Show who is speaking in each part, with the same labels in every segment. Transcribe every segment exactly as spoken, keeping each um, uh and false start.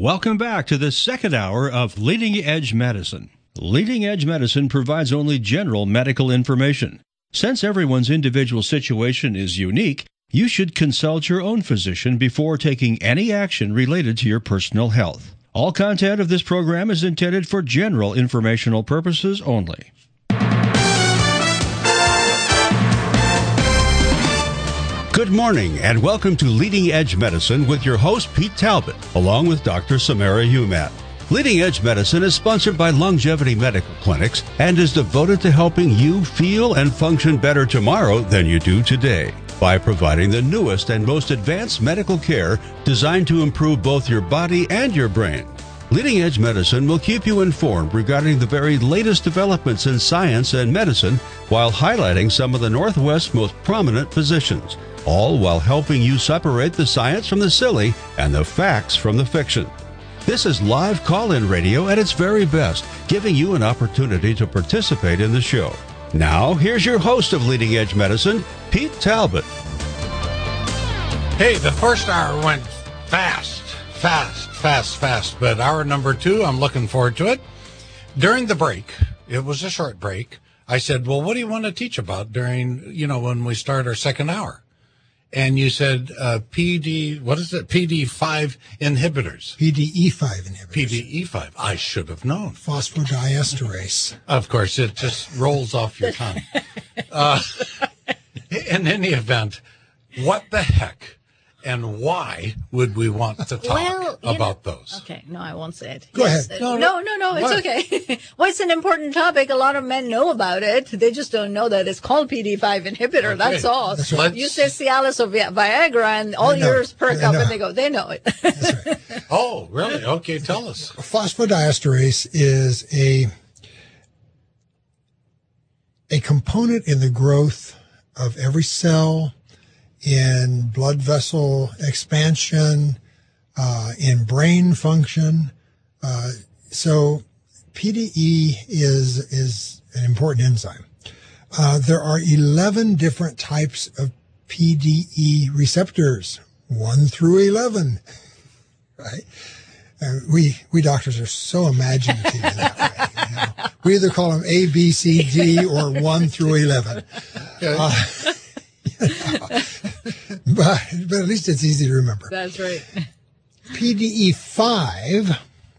Speaker 1: Welcome back to the second hour of Leading Edge Medicine. Leading Edge Medicine provides only general medical information. Since everyone's individual situation is unique, you should consult your own physician before taking any action related to your personal health. All content of this program is intended for general informational purposes only. Good morning, and welcome to Leading Edge Medicine with your host, Pete Talbot, along with Doctor Samara Humat. Leading Edge Medicine is sponsored by Longevity Medical Clinics and is devoted to helping you feel and function better tomorrow than you do today by providing the newest and most advanced medical care designed to improve both your body and your brain. Leading Edge Medicine will keep you informed regarding the very latest developments in science and medicine while highlighting some of the Northwest's most prominent physicians, all while helping you separate the science from the silly and the facts from the fiction. This is live call-in radio at its very best, giving you an opportunity to participate in the show. Now, here's your host of Leading Edge Medicine, Pete Talbot.
Speaker 2: Hey, the first hour went fast, fast, fast, fast, but hour number two, I'm looking forward to it. During the break, it was a short break, I said, well, what do you want to teach about during, you know, when we start our second hour? And you said uh, P D, what is it? P D five inhibitors.
Speaker 3: P D E five inhibitors.
Speaker 2: P D E five. I should have known.
Speaker 3: Phosphodiesterase.
Speaker 2: Of course, it just rolls off your tongue. Uh, in any event, what the heck and why would we want to talk
Speaker 4: well,
Speaker 2: about
Speaker 4: know,
Speaker 2: those?
Speaker 4: Okay, no, I won't say it.
Speaker 3: Go
Speaker 4: yes,
Speaker 3: ahead.
Speaker 4: Uh, no, no, no, it's what? okay. Well, it's an important topic. A lot of men know about it. They just don't know that it's called P D five inhibitor. Okay. That's all. That's right. You say Cialis or Viagra, and all yours perk up, and they go, they know it.
Speaker 3: That's right.
Speaker 2: Oh, really? Okay, tell us.
Speaker 3: Phosphodiesterase is a a component in the growth of every cell, in blood vessel expansion, uh, in brain function. Uh, so P D E is is an important enzyme. Uh, there are eleven different types of P D E receptors, one through eleven, right? Uh, we we doctors are so imaginative in that way. You know? We either call them A, B, C, D, or one through eleven. Okay. Uh, you know, but, but at least it's easy to remember.
Speaker 4: That's right.
Speaker 3: P D E five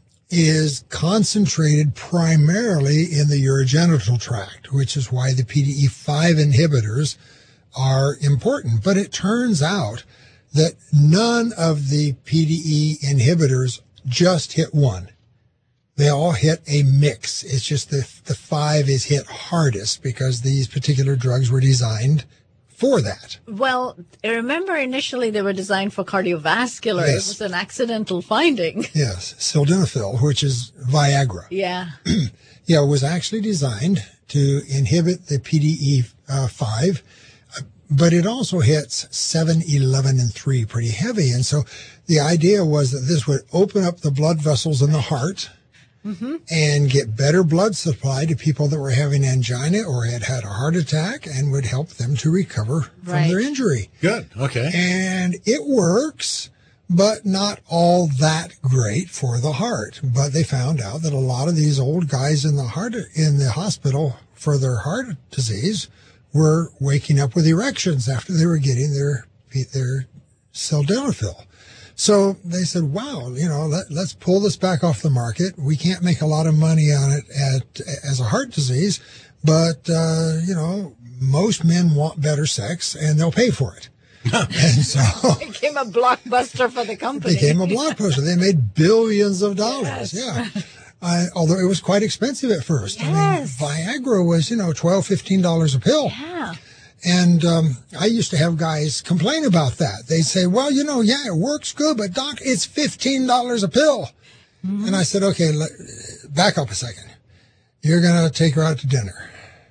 Speaker 3: is concentrated primarily in the urogenital tract, which is why the P D E five inhibitors are important. But it turns out that none of the P D E inhibitors just hit one. They all hit a mix. It's just the the five is hit hardest because these particular drugs were designed for that.
Speaker 4: Well, I remember initially they were designed for cardiovascular.
Speaker 3: Yes.
Speaker 4: It was an accidental finding.
Speaker 3: Yes, sildenafil, which is Viagra.
Speaker 4: Yeah.
Speaker 3: Yeah, it was actually designed to inhibit the P D E five, uh, but it also hits seven, eleven, and three pretty heavy. And so the idea was that this would open up the blood vessels in the heart, mm-hmm. and get better blood supply to people that were having angina or had had a heart attack, and would help them to recover from
Speaker 4: right.
Speaker 3: their injury.
Speaker 2: Good. Okay.
Speaker 3: And it works, but not all that great for the heart. But they found out that a lot of these old guys in the heart in the hospital for their heart disease were waking up with erections after they were getting their their sildenafil. So they said, wow, you know, let, let's pull this back off the market. We can't make a lot of money on it at, as a heart disease, but, uh, you know, most men want better sex and they'll pay for it. And so
Speaker 4: it became a blockbuster for the company.
Speaker 3: Became a blockbuster. They made billions of dollars.
Speaker 4: Yes.
Speaker 3: Yeah. Uh, although it was quite expensive at first.
Speaker 4: Yes.
Speaker 3: I mean, Viagra was, you know, twelve, fifteen dollars a pill.
Speaker 4: Yeah.
Speaker 3: And um, I used to have guys complain about that. They'd say, well, you know, yeah, it works good, but doc, it's fifteen dollars a pill. Mm-hmm. And I said, okay, let, back up a second. You're going to take her out to dinner.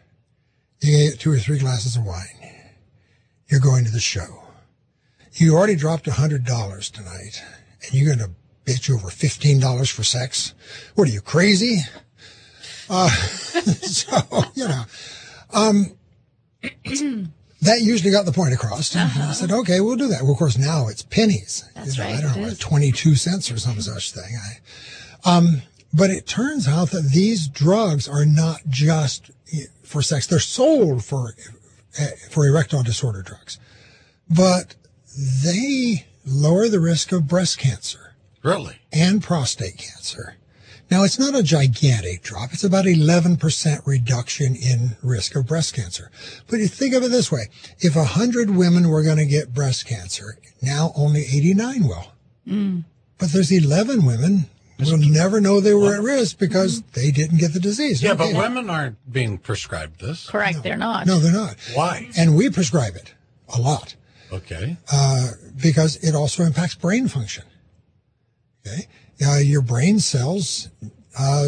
Speaker 3: You get two or three glasses of wine. You're going to the show. You already dropped one hundred dollars tonight, and you're going to bitch over fifteen dollars for sex? What are you, crazy? Uh, so, you know, um, that usually got the point across. Uh-huh. I said, okay, we'll do that. Well, of course, now it's pennies.
Speaker 4: That's
Speaker 3: you know,
Speaker 4: right.
Speaker 3: I don't know, like twenty-two cents or some such thing. I, um, but it turns out that these drugs are not just for sex. They're sold for, for erectile disorder drugs, but they lower the risk of breast cancer.
Speaker 2: Really?
Speaker 3: And prostate cancer. Now, it's not a gigantic drop. It's about eleven percent reduction in risk of breast cancer. But you think of it this way. If one hundred women were going to get breast cancer, now only eighty-nine will. Mm. But there's eleven women who will never know they were at risk because mm-hmm. they didn't get the disease.
Speaker 2: Yeah,
Speaker 3: okay.
Speaker 2: but women aren't being prescribed this.
Speaker 4: Correct,
Speaker 3: no,
Speaker 4: they're not.
Speaker 3: No, they're not.
Speaker 2: Why?
Speaker 3: And we prescribe it a lot.
Speaker 2: Okay.
Speaker 3: Uh, because it also impacts brain function. Okay. Uh, your brain cells uh,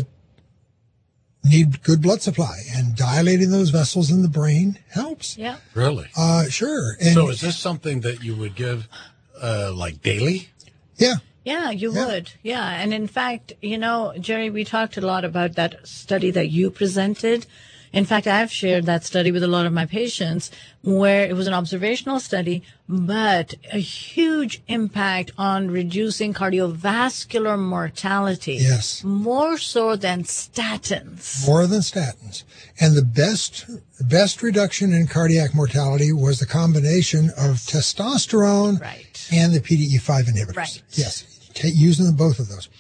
Speaker 3: need good blood supply, and dilating those vessels in the brain helps.
Speaker 4: Yeah.
Speaker 2: Really?
Speaker 3: Uh, sure. And
Speaker 2: so is this something that you would give, uh, like daily?
Speaker 3: Yeah.
Speaker 4: Yeah, you
Speaker 3: yeah.
Speaker 4: would. Yeah. And in fact, you know, Jerry, we talked a lot about that study that you presented. In fact, I've shared that study with a lot of my patients where it was an observational study, but a huge impact on reducing cardiovascular mortality.
Speaker 3: Yes.
Speaker 4: More so than statins.
Speaker 3: More than statins. And the best, best reduction in cardiac mortality was the combination of testosterone
Speaker 4: right.
Speaker 3: and the P D E five inhibitors.
Speaker 4: Right.
Speaker 3: Yes. T- using them, both of those.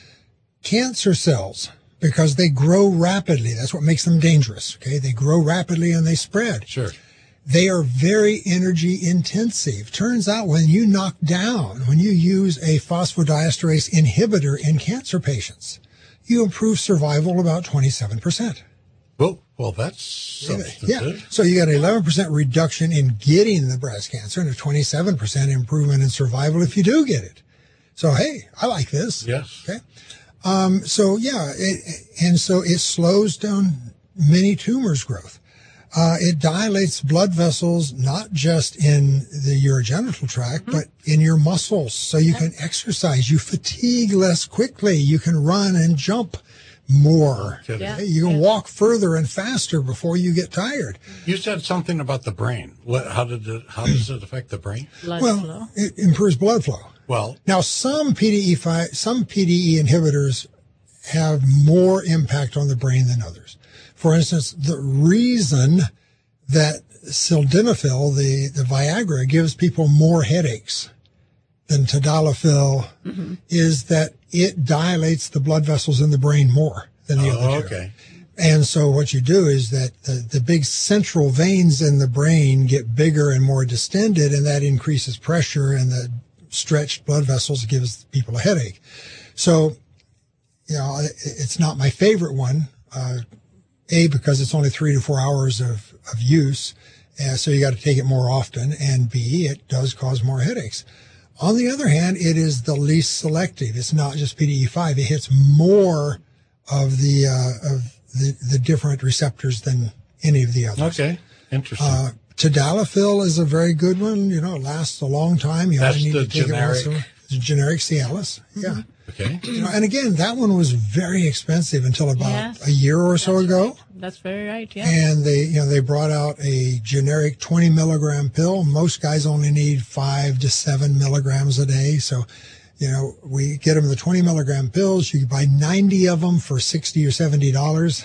Speaker 3: Cancer cells, because they grow rapidly. That's what makes them dangerous. Okay. They grow rapidly and they spread.
Speaker 2: Sure.
Speaker 3: They are very energy intensive. Turns out when you knock down, when you use a phosphodiesterase inhibitor in cancer patients, you improve survival about twenty-seven percent.
Speaker 2: Well, well, that's substantive.
Speaker 3: Yeah. So you got an eleven percent reduction in getting the breast cancer and a twenty-seven percent improvement in survival if you do get it. So, hey, I like this.
Speaker 2: Yes.
Speaker 3: Okay. Um, so yeah, it, and so it slows down many tumors' growth. Uh, it dilates blood vessels, not just in the urogenital tract, mm-hmm. but in your muscles. So you can exercise. You fatigue less quickly. You can run and jump more.
Speaker 2: Okay.
Speaker 4: Yeah.
Speaker 3: You can
Speaker 4: yeah.
Speaker 3: walk further and faster before you get tired.
Speaker 2: You said something about the brain. What, how did it, how does it affect the brain?
Speaker 4: Blood
Speaker 3: well,
Speaker 4: flow.
Speaker 3: It improves blood flow.
Speaker 2: Well,
Speaker 3: now some P D E five, some P D E inhibitors have more impact on the brain than others. For instance, the reason that sildenafil, the, the Viagra, gives people more headaches than tadalafil mm-hmm. is that it dilates the blood vessels in the brain more than the
Speaker 2: oh,
Speaker 3: other two.
Speaker 2: Okay.
Speaker 3: And so what you do is that the, the big central veins in the brain get bigger and more distended, and that increases pressure, and the stretched blood vessels gives people a headache. So, you know, it's not my favorite one. Uh, A, because it's only three to four hours of, of use. Uh, so you got to take it more often. And B, it does cause more headaches. On the other hand, it is the least selective. It's not just P D E five. It hits more of the, uh, of the, the different receptors than any of the others.
Speaker 2: Okay. Interesting.
Speaker 3: Uh, Tadalafil is a very good one. You know, it lasts a long time. You
Speaker 2: That's
Speaker 3: only need
Speaker 2: the
Speaker 3: to take
Speaker 2: generic.
Speaker 3: It once a, it's generic Cialis. Yeah.
Speaker 2: Okay.
Speaker 3: You know, and again, that one was very expensive until about
Speaker 4: yes,
Speaker 3: a year or so ago.
Speaker 4: Right. That's very right. Yeah.
Speaker 3: And they, you know, they brought out a generic twenty milligram pill. Most guys only need five to seven milligrams a day. So, you know, we get them the twenty milligram pills. You can buy ninety of them for sixty or seventy dollars.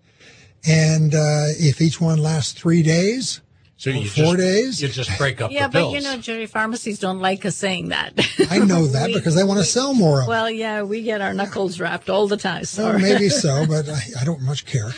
Speaker 3: And, uh, if each one lasts three days,
Speaker 2: So you
Speaker 3: four
Speaker 2: just,
Speaker 3: days?
Speaker 2: You just break up
Speaker 4: yeah,
Speaker 2: the pills.
Speaker 4: but you know, Jerry, pharmacies don't like us saying that.
Speaker 3: I know that
Speaker 4: we,
Speaker 3: because they want to sell more of them.
Speaker 4: Well, yeah, we get our knuckles wrapped all the time. So.
Speaker 3: Well, maybe so, but I, I don't much care.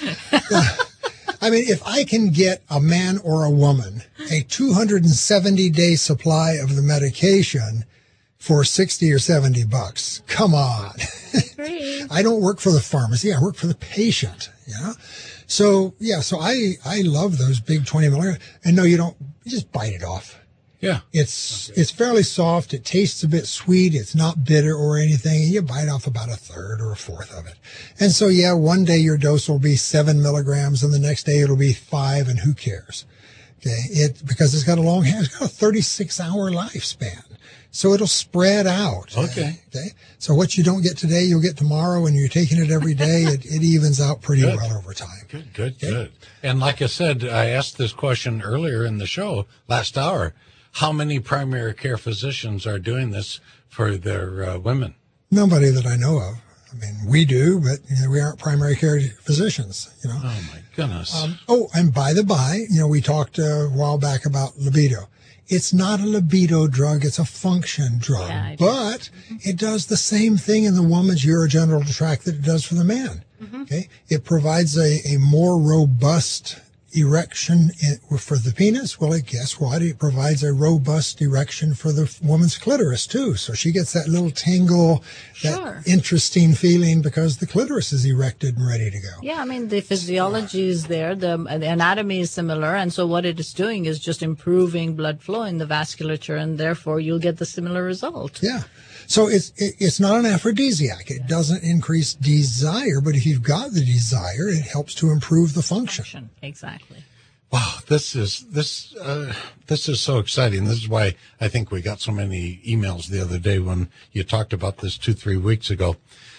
Speaker 3: I mean, if I can get a man or a woman a two hundred seventy day supply of the medication for sixty or seventy bucks, come on. I don't work for the pharmacy. I work for the patient, you know? So, yeah, so I, I love those big twenty milligrams. And no, you don't, you just bite it off.
Speaker 2: Yeah.
Speaker 3: It's, okay. It's fairly soft. It tastes a bit sweet. It's not bitter or anything. And you bite off about a third or a fourth of it. And so, yeah, one day your dose will be seven milligrams and the next day it'll be five, and who cares? Okay. It, because it's got a long, it's got a thirty-six hour lifespan. So it'll spread out.
Speaker 2: Okay.
Speaker 3: Okay. So what you don't get today, you'll get tomorrow, and you're taking it every day. it, it evens out pretty
Speaker 2: good.
Speaker 3: well over time.
Speaker 2: Good, good, okay. good. And like I said, I asked this question earlier in the show last hour. How many primary care physicians are doing this for their uh, women?
Speaker 3: Nobody that I know of. I mean, we do, but you know, we aren't primary care physicians, you know.
Speaker 2: Oh, my goodness.
Speaker 3: Um, oh, and by the by, you know, we talked a while back about libido. It's not a libido drug. It's a function drug, yeah, but it does the same thing in the woman's urogenital tract that it does for the man. Mm-hmm. Okay. It provides a, a more robust erection in, for the penis. Well, guess what? It provides a robust erection for the woman's clitoris too. So she gets that little tingle, that sure. interesting feeling because the clitoris is erected and ready to go.
Speaker 4: Yeah, I mean, the physiology is there. The, the anatomy is similar. And so what it is doing is just improving blood flow in the vasculature, and therefore you'll get the similar result.
Speaker 3: Yeah. So it's it, it's not an aphrodisiac. It doesn't increase desire, but if you've got the desire, it helps to improve the function. function.
Speaker 4: Exactly.
Speaker 2: Wow, this is this uh, this is so exciting. This is why I think we got so many emails the other day when you talked about this two three weeks ago.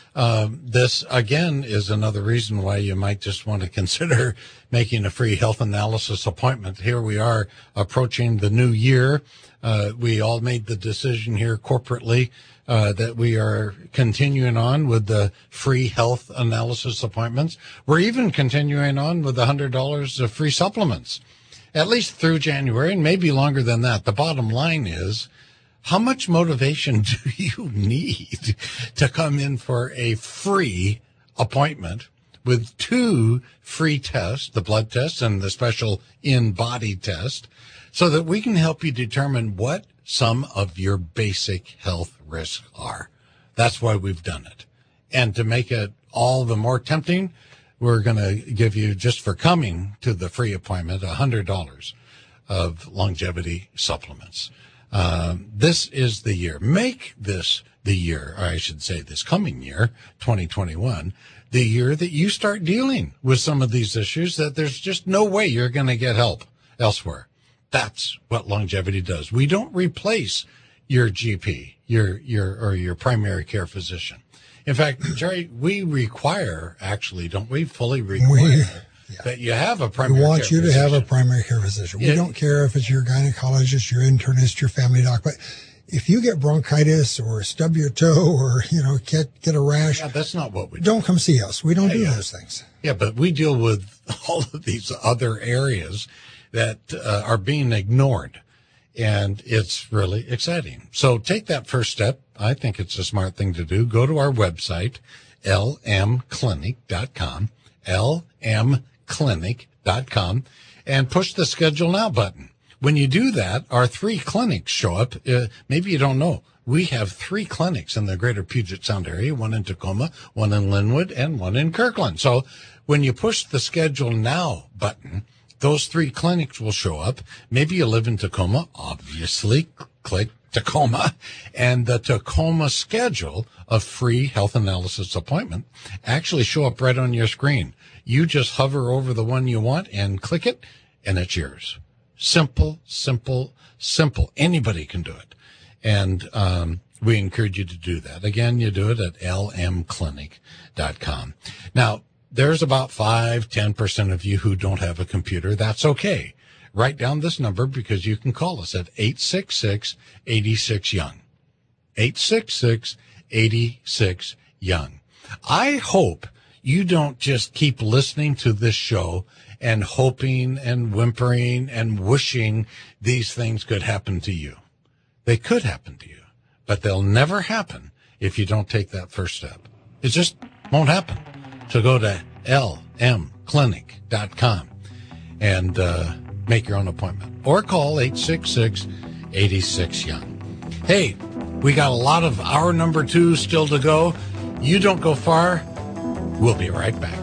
Speaker 2: Um, this again is another reason why you might just want to consider making a free health analysis appointment. Here we are approaching the new year. Uh, we all made the decision here corporately uh, that we are continuing on with the free health analysis appointments. We're even continuing on with the one hundred dollars of free supplements, at least through January, and maybe longer than that. The bottom line is, how much motivation do you need to come in for a free appointment with two free tests, the blood test and the special in-body test, so that we can help you determine what some of your basic health risks are? That's why we've done it. And to make it all the more tempting, we're going to give you, just for coming to the free appointment, one hundred dollars of longevity supplements. Um, this is the year. Make this the year, or I should say this coming year, twenty twenty-one, the year that you start dealing with some of these issues that there's just no way you're going to get help elsewhere. That's what longevity does. We don't replace your G P, your, your, or your primary care physician. In fact, Jerry, we require, actually, don't we, fully require we, yeah. that you have a primary care physician. We want you to
Speaker 3: have a primary care physician. Yeah. We don't care if it's your gynecologist, your internist, your family doc, but if you get bronchitis or stub your toe or, you know, get, get a rash.
Speaker 2: Yeah, that's not what we do.
Speaker 3: Don't come see us. We don't
Speaker 2: yeah,
Speaker 3: do
Speaker 2: yeah.
Speaker 3: those things.
Speaker 2: Yeah, but we deal with all of these other areas that uh, are being ignored, and it's really exciting. So take that first step. I think it's a smart thing to do. Go to our website, L M clinic dot com, L M clinic dot com, and push the Schedule Now button. When you do that, our three clinics show up. Uh, maybe you don't know. We have three clinics in the greater Puget Sound area, one in Tacoma, one in Linwood, and one in Kirkland. So when you push the Schedule Now button, those three clinics will show up. Maybe you live in Tacoma, obviously, click Tacoma, and the Tacoma schedule of free health analysis appointment actually show up right on your screen. You just hover over the one you want and click it, and it's yours. Simple, simple, simple. Anybody can do it. And um, we encourage you to do that. Again, you do it at L M clinic dot com. Now, there's about five, ten percent of you who don't have a computer. That's okay. Write down this number because you can call us at eight six six, eight six, young. eight six six, eight six, young. I hope you don't just keep listening to this show and hoping and whimpering and wishing these things could happen to you. They could happen to you, but they'll never happen if you don't take that first step. It just won't happen. So go to L M clinic dot com and uh, make your own appointment. Or call eight six six, eight six, young. Hey, we got a lot of hour number two still to go. You don't go far. We'll be right back.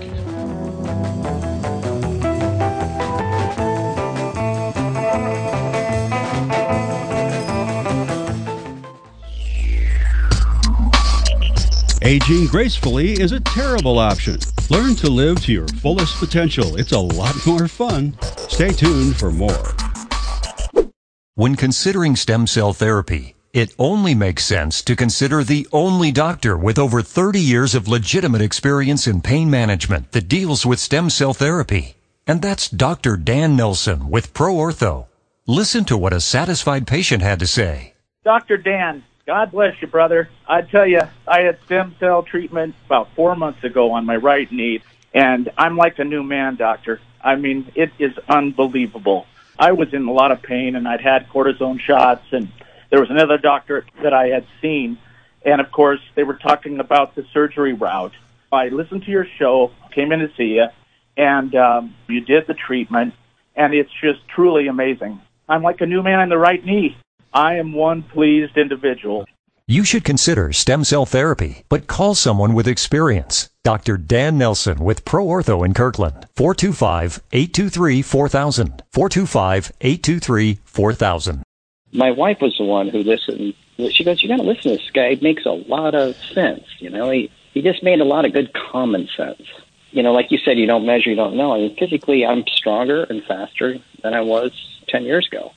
Speaker 1: Aging gracefully is a terrible option. Learn to live to your fullest potential. It's a lot more fun. Stay tuned for more.
Speaker 5: When considering stem cell therapy, it only makes sense to consider the only doctor with over thirty years of legitimate experience in pain management that deals with stem cell therapy. And that's Doctor Dan Nelson with ProOrtho. Listen to what a satisfied patient had to say.
Speaker 6: Doctor Dan, God bless you, brother. I tell you, I had stem cell treatment about four months ago on my right knee, and I'm like a new man, doctor. I mean, it is unbelievable. I was in a lot of pain, and I'd had cortisone shots, and there was another doctor that I had seen, and, of course, they were talking about the surgery route. I listened to your show, came in to see you, and um, you did the treatment, and it's just truly amazing. I'm like a new man in the right knee. I am one pleased individual.
Speaker 5: You should consider stem cell therapy, but call someone with experience. Doctor Dan Nelson with ProOrtho in Kirkland. four two five, eight two three, four thousand. four two five, eight two three, four thousand.
Speaker 7: My wife was the one who listened. She goes, you got to listen to this guy. It makes a lot of sense. You know, he, he just made a lot of good common sense. You know, like you said, you don't measure, you don't know. I mean, physically, I'm stronger and faster than I was ten years ago.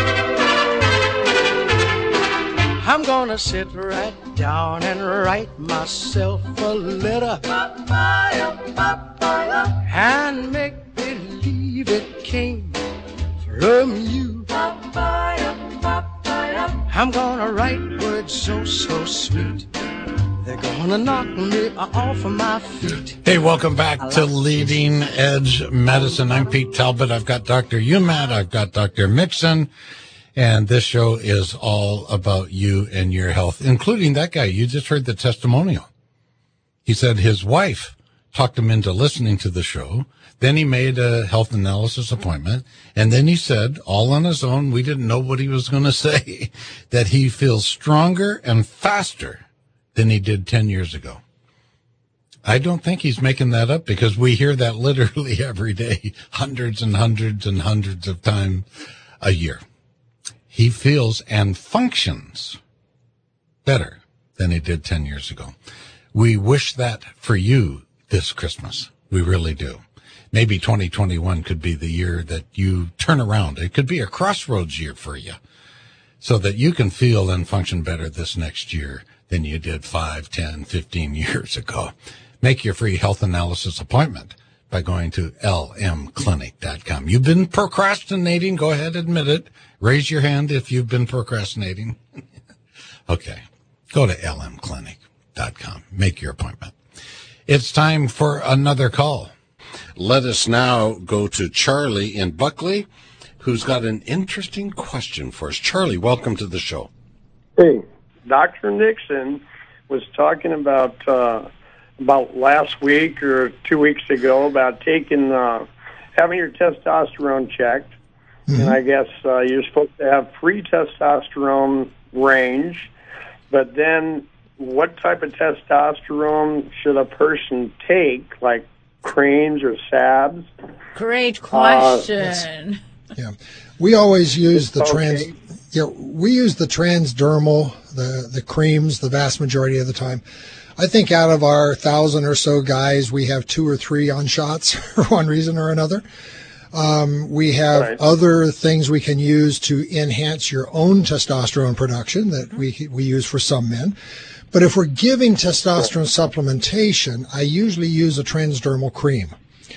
Speaker 8: I'm gonna sit right down and write myself a letter and make believe it came from you. I'm gonna write words so, so sweet. They're gonna knock me off of my feet.
Speaker 2: Hey, welcome back to Leading Edge Medicine. I'm Pete Talbot. I've got Doctor Umat. I've got Doctor Mixon. And this show is all about you and your health, including that guy. You just heard the testimonial. He said his wife talked him into listening to the show. Then he made a health analysis appointment. And then he said, all on his own, we didn't know what he was going to say, that he feels stronger and faster than he did ten years ago. I don't think he's making that up, because we hear that literally every day, hundreds and hundreds and hundreds of times a year. He feels and functions better than he did ten years ago. We wish that for you this Christmas. We really do. Maybe twenty twenty-one could be the year that you turn around. It could be a crossroads year for you, so that you can feel and function better this next year than you did five, ten, fifteen years ago. Make your free health analysis appointment by going to L M clinic dot com. You've been procrastinating. Go ahead, admit it. Raise your hand if you've been procrastinating. Okay. Go to L M clinic dot com. Make your appointment. It's time for another call. Let us now go to Charlie in Buckley, who's got an interesting question for us. Charlie, welcome to the show.
Speaker 9: Hey, Doctor Nixon was talking about uh, about last week or two weeks ago about taking uh, having your testosterone checked. Mm-hmm. And I guess uh, you're supposed to have free testosterone range, but then what type of testosterone should a person take, like creams or salves?
Speaker 4: Great question.
Speaker 3: Uh, yeah, we always use the
Speaker 9: okay.
Speaker 3: trans. Yeah, we use the transdermal, the the creams, the vast majority of the time. I think out of our thousand or so guys, we have two or three on shots for one reason or another. Um, we have right. other things we can use to enhance your own testosterone production that we we use for some men. But if we're giving testosterone supplementation, I usually use a transdermal cream.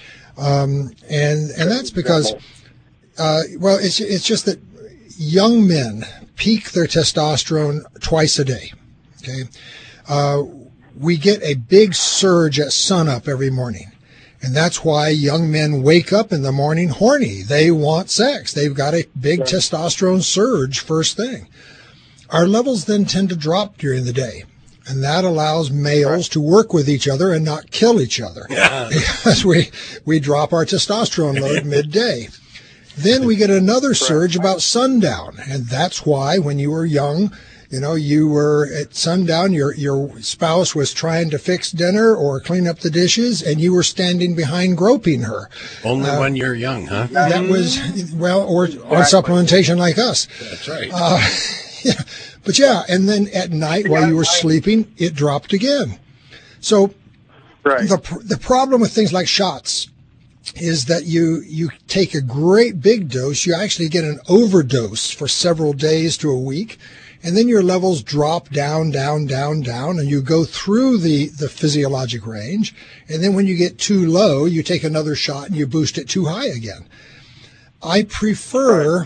Speaker 3: Um, and and that's because, uh, well, it's it's just that young men peak their testosterone twice a day. Okay. Uh, we get a big surge at sunup every morning. And that's why young men wake up in the morning horny. They want sex. They've got a big yeah. testosterone surge first thing. Our levels then tend to drop during the day. And that allows males to work with each other and not kill each other. Yeah. Because we, we drop our testosterone load midday. Then we get another surge about sundown. And that's why when you were young, you know, you were at sundown, your your spouse was trying to fix dinner or clean up the dishes, and you were standing behind groping her.
Speaker 2: Only uh, when you're young, huh?
Speaker 3: That was, well, or exactly. on supplementation like us.
Speaker 2: That's right.
Speaker 3: Uh, yeah. But yeah, and then at night while you were sleeping, it dropped again. So right. the the problem with things like shots is that you you take a great big dose, you actually get an overdose for several days to a week. And then your levels drop down, down, down, down, and you go through the, the physiologic range. And then when you get too low, you take another shot and you boost it too high again. I prefer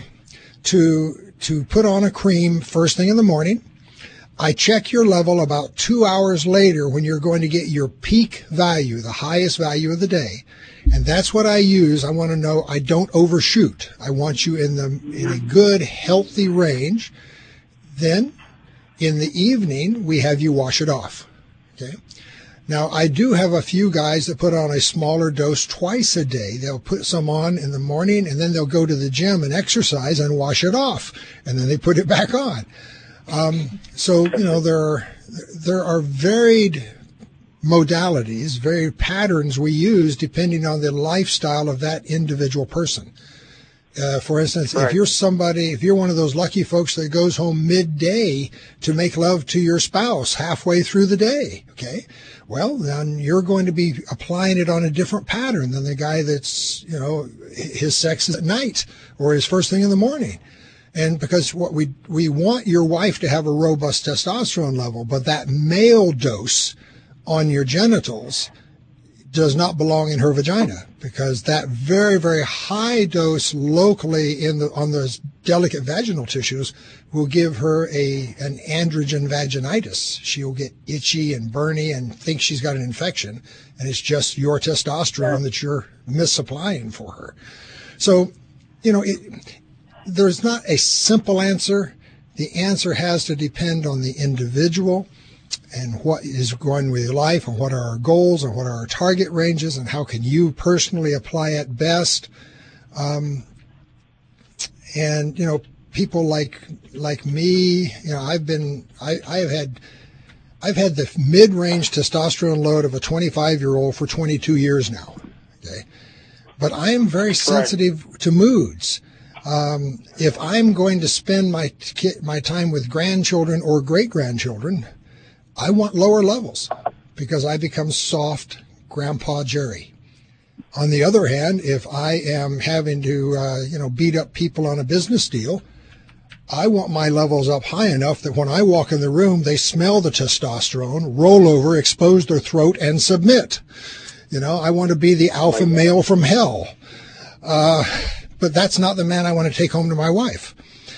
Speaker 3: to, to put on a cream first thing in the morning. I check your level about two hours later when you're going to get your peak value, the highest value of the day. And that's what I use. I want to know I don't overshoot. I want you in the in a good, healthy range. Then in the evening, we have you wash it off. Okay. Now, I do have a few guys that put on a smaller dose twice a day. They'll put some on in the morning, and then they'll go to the gym and exercise and wash it off. And then they put it back on. Um, so, you know, there are, there are varied modalities, varied patterns we use depending on the lifestyle of that individual person. Uh, for instance, right. if you're somebody, if you're one of those lucky folks that goes home midday to make love to your spouse halfway through the day, okay, well, then you're going to be applying it on a different pattern than the guy that's, you know, his sex is at night or his first thing in the morning. And because what we we want your wife to have a robust testosterone level, but that male dose on your genitals does not belong in her vagina, because that very, very high dose locally in the on those delicate vaginal tissues will give her a an androgen vaginitis. She'll get itchy and burny and think she's got an infection, and it's just your testosterone that you're misapplying for her. So, you know, it, there's not a simple answer. The answer has to depend on the individual and what is going with your life and what are our goals and what are our target ranges and how can you personally apply it best. Um, and, you know, people like like me, you know, I've been, I, I have had, I've had the mid-range testosterone load of a twenty-five-year-old for twenty-two years now, okay? But I am very sensitive right. to moods. Um, if I'm going to spend my my time with grandchildren or great-grandchildren, I want lower levels because I become soft Grandpa Jerry. On the other hand, if I am having to, uh, you know, beat up people on a business deal, I want my levels up high enough that when I walk in the room, they smell the testosterone, roll over, expose their throat, and submit. You know, I want to be the alpha male from hell. Uh, but that's not the man I want to take home to my wife.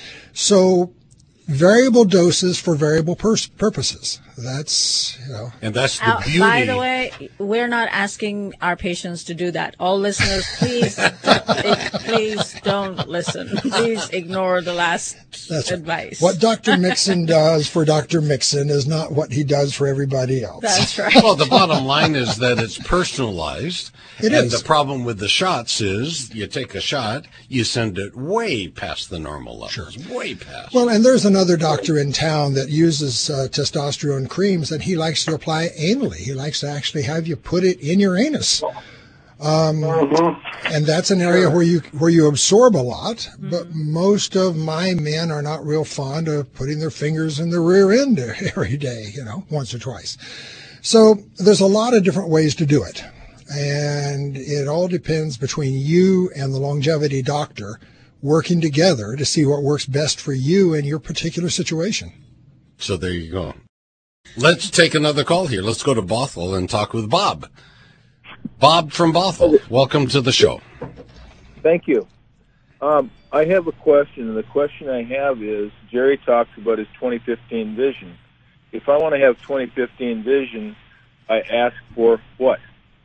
Speaker 3: So variable doses for variable pers- purposes. That's, you know.
Speaker 2: And that's the
Speaker 4: uh,
Speaker 2: beauty.
Speaker 4: By the way, we're not asking our patients to do that. All listeners, please, please don't listen. Please ignore the last that's advice.
Speaker 3: Right. What Doctor Mixon does for Doctor Mixon is not what he does for everybody else.
Speaker 4: That's right.
Speaker 2: Well, the bottom line is that it's personalized.
Speaker 3: It
Speaker 2: and
Speaker 3: is.
Speaker 2: The problem with the shots is you take a shot, you send it way past the normal levels.
Speaker 3: Sure.
Speaker 2: Way past.
Speaker 3: Well, and there's another doctor in town that uses uh, testosterone creams that he likes to apply anally. He likes to actually have you put it in your anus. Um, and that's an area where you where you absorb a lot, but most of my men are not real fond of putting their fingers in the rear end every day, you know, once or twice. So there's a lot of different ways to do it. And it all depends between you and the longevity doctor working together to see what works best for you in your particular situation.
Speaker 2: So there you go. Let's take another call here. Let's go to Bothell and talk with Bob. Bob from Bothell, welcome to the show.
Speaker 10: Thank you. Um, I have a question, and the question I have is, Jerry talks about his twenty fifteen vision. If I want to have twenty fifteen vision, I ask for what?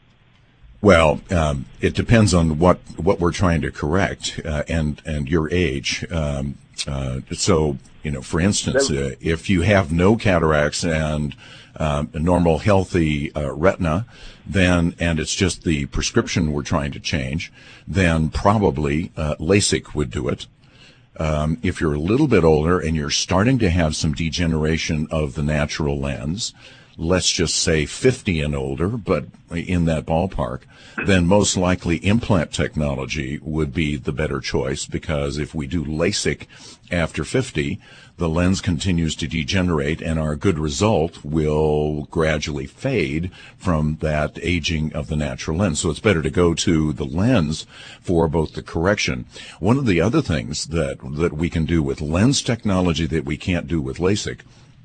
Speaker 11: Well, um, it depends on what, what we're trying to correct uh, and and your age. Um, uh, so, you know, for instance, uh, if you have no cataracts and um, a normal, healthy uh, retina, then and it's just the prescription we're trying to change, then probably uh, LASIK would do it. Um, if you're a little bit older and you're starting to have some degeneration of the natural lens, let's just say fifty and older, but in that ballpark, then most likely implant technology would be the better choice, because if we do LASIK after fifty, the lens continues to degenerate, and our good result will gradually fade from that aging of the natural lens. So it's better to go to the lens for both the correction. One of the other things that, that we can do with lens technology that we can't do with LASIK,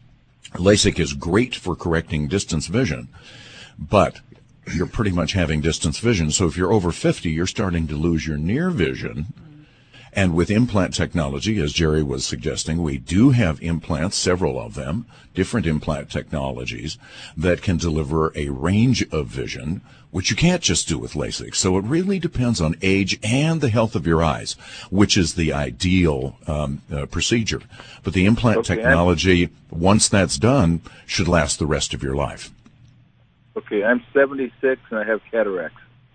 Speaker 11: LASIK is great for correcting distance vision, but you're pretty much having distance vision. So if you're over fifty, you're starting to lose your near vision. And with implant technology, as Jerry was suggesting, we do have implants, several of them, different implant technologies that can deliver a range of vision, which you can't just do with LASIK. So it really depends on age and the health of your eyes, which is the ideal um, uh, procedure. But the implant okay, technology, I'm, once that's done, should last the rest of your life.
Speaker 10: Okay, I'm seventy-six and I have cataracts.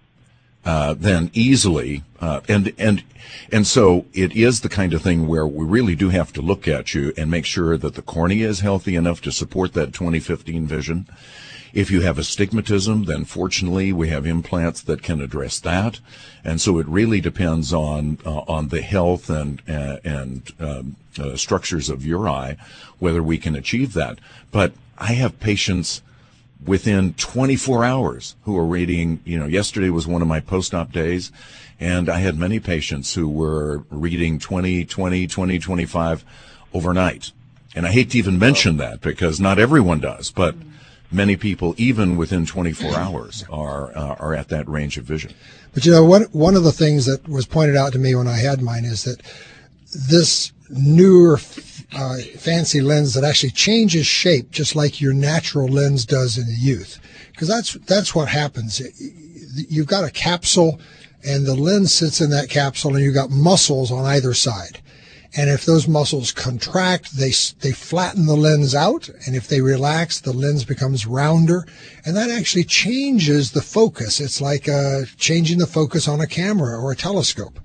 Speaker 11: Uh, then easily, uh, and and and so it is the kind of thing where we really do have to look at you and make sure that the cornea is healthy enough to support that twenty fifteen vision. If you have astigmatism, then fortunately we have implants that can address that, and so it really depends on uh, on the health and uh, and um, uh, structures of your eye whether we can achieve that. But I have patients within twenty-four hours who are reading, you know, yesterday was one of my post-op days, and I had many patients who were reading twenty, twenty, twenty, twenty-five overnight. And I hate to even mention that because not everyone does, but many people, even within twenty-four hours, are uh, are at that range of vision.
Speaker 3: But, you know, one, one of the things that was pointed out to me when I had mine is that this newer uh, fancy lens that actually changes shape just like your natural lens does in the youth, because that's that's what happens. You've got a capsule and the lens sits in that capsule and you've got muscles on either side, and if those muscles contract, they they flatten the lens out, and if they relax, the lens becomes rounder, and that actually changes the focus. It's like uh, changing the focus on a camera or a telescope.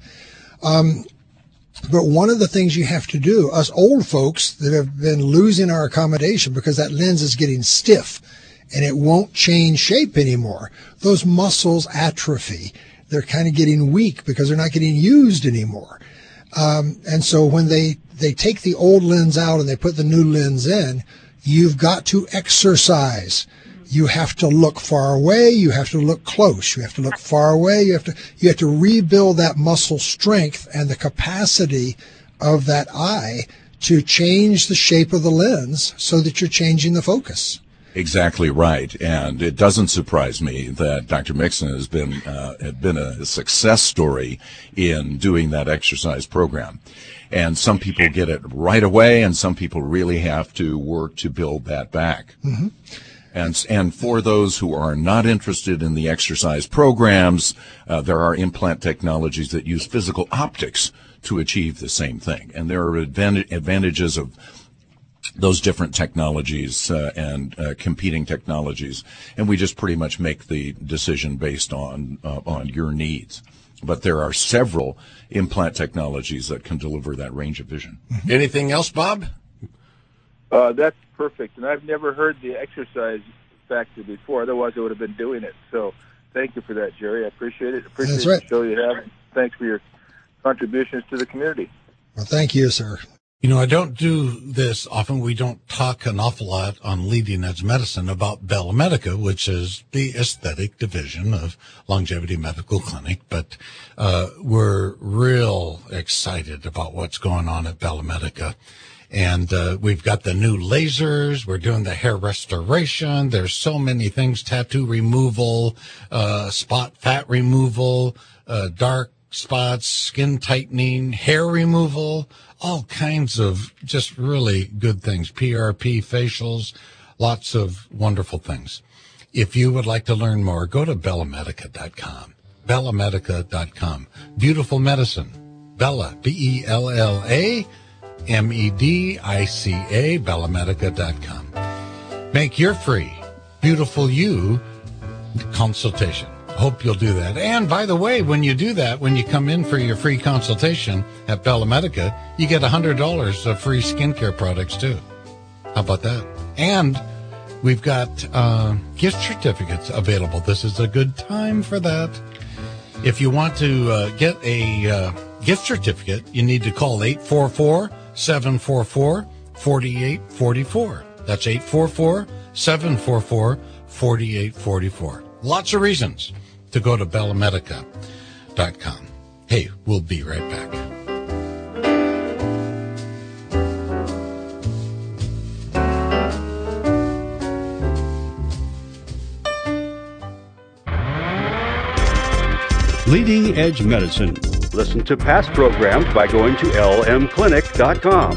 Speaker 3: Um, But one of the things you have to do, us old folks that have been losing our accommodation because that lens is getting stiff and it won't change shape anymore, those muscles atrophy. They're kind of getting weak because they're not getting used anymore. Um, and so when they, they take the old lens out and they put the new lens in, you've got to exercise. You have to look far away. You have to look close. You have to look far away. You have to, you have to rebuild that muscle strength and the capacity of that eye to change the shape of the lens so that you're changing the focus.
Speaker 11: Exactly right. And it doesn't surprise me that Doctor Mixon has been, uh, had been a success story in doing that exercise program. And some people get it right away, and some people really have to work to build that back.
Speaker 3: Mm-hmm.
Speaker 11: And, and for those who are not interested in the exercise programs, uh, there are implant technologies that use physical optics to achieve the same thing. And there are advantage, advantages of those different technologies uh, and uh, competing technologies. And we just pretty much make the decision based on uh, on your needs. But there are several implant technologies that can deliver that range of vision.
Speaker 2: Mm-hmm. Anything else, Bob?
Speaker 10: Uh, that's perfect. And I've never heard the exercise factor before. Otherwise, I would have been doing it. So thank you for that, Jerry. I appreciate it. Appreciate
Speaker 3: That's right.
Speaker 10: the show you have. Thanks for your contributions to the community.
Speaker 3: Well, thank you, sir.
Speaker 2: You know, I don't do this often. We don't talk an awful lot on Leading Edge Medicine about Bella Medica, which is the aesthetic division of Longevity Medical Clinic. But uh, we're real excited about what's going on at Bella Medica. And uh, we've got the new lasers. We're doing the hair restoration. There's so many things, tattoo removal, uh, spot fat removal, uh, dark spots, skin tightening, hair removal, all kinds of just really good things. P R P, facials, lots of wonderful things. If you would like to learn more, go to bella medica dot com. bella medica dot com. Beautiful medicine. Bella, B E L L A M E D I C A, bella medica dot com. Make your free Beautiful You consultation. Hope you'll do that. And by the way, when you do that, when you come in for your free consultation at Bella Medica, you get one hundred dollars of free skincare products too. How about that? And we've got uh, gift certificates available. This is a good time for that. If you want to uh, get a uh, gift certificate, you need to call eight four four, seven four four, four eight four four. That's eight four four, seven four four, four eight four four. Lots of reasons to go to Bella Medica dot com. Hey, we'll be right back.
Speaker 1: Leading Edge Medicine. Listen to past programs by going to L M clinic dot com.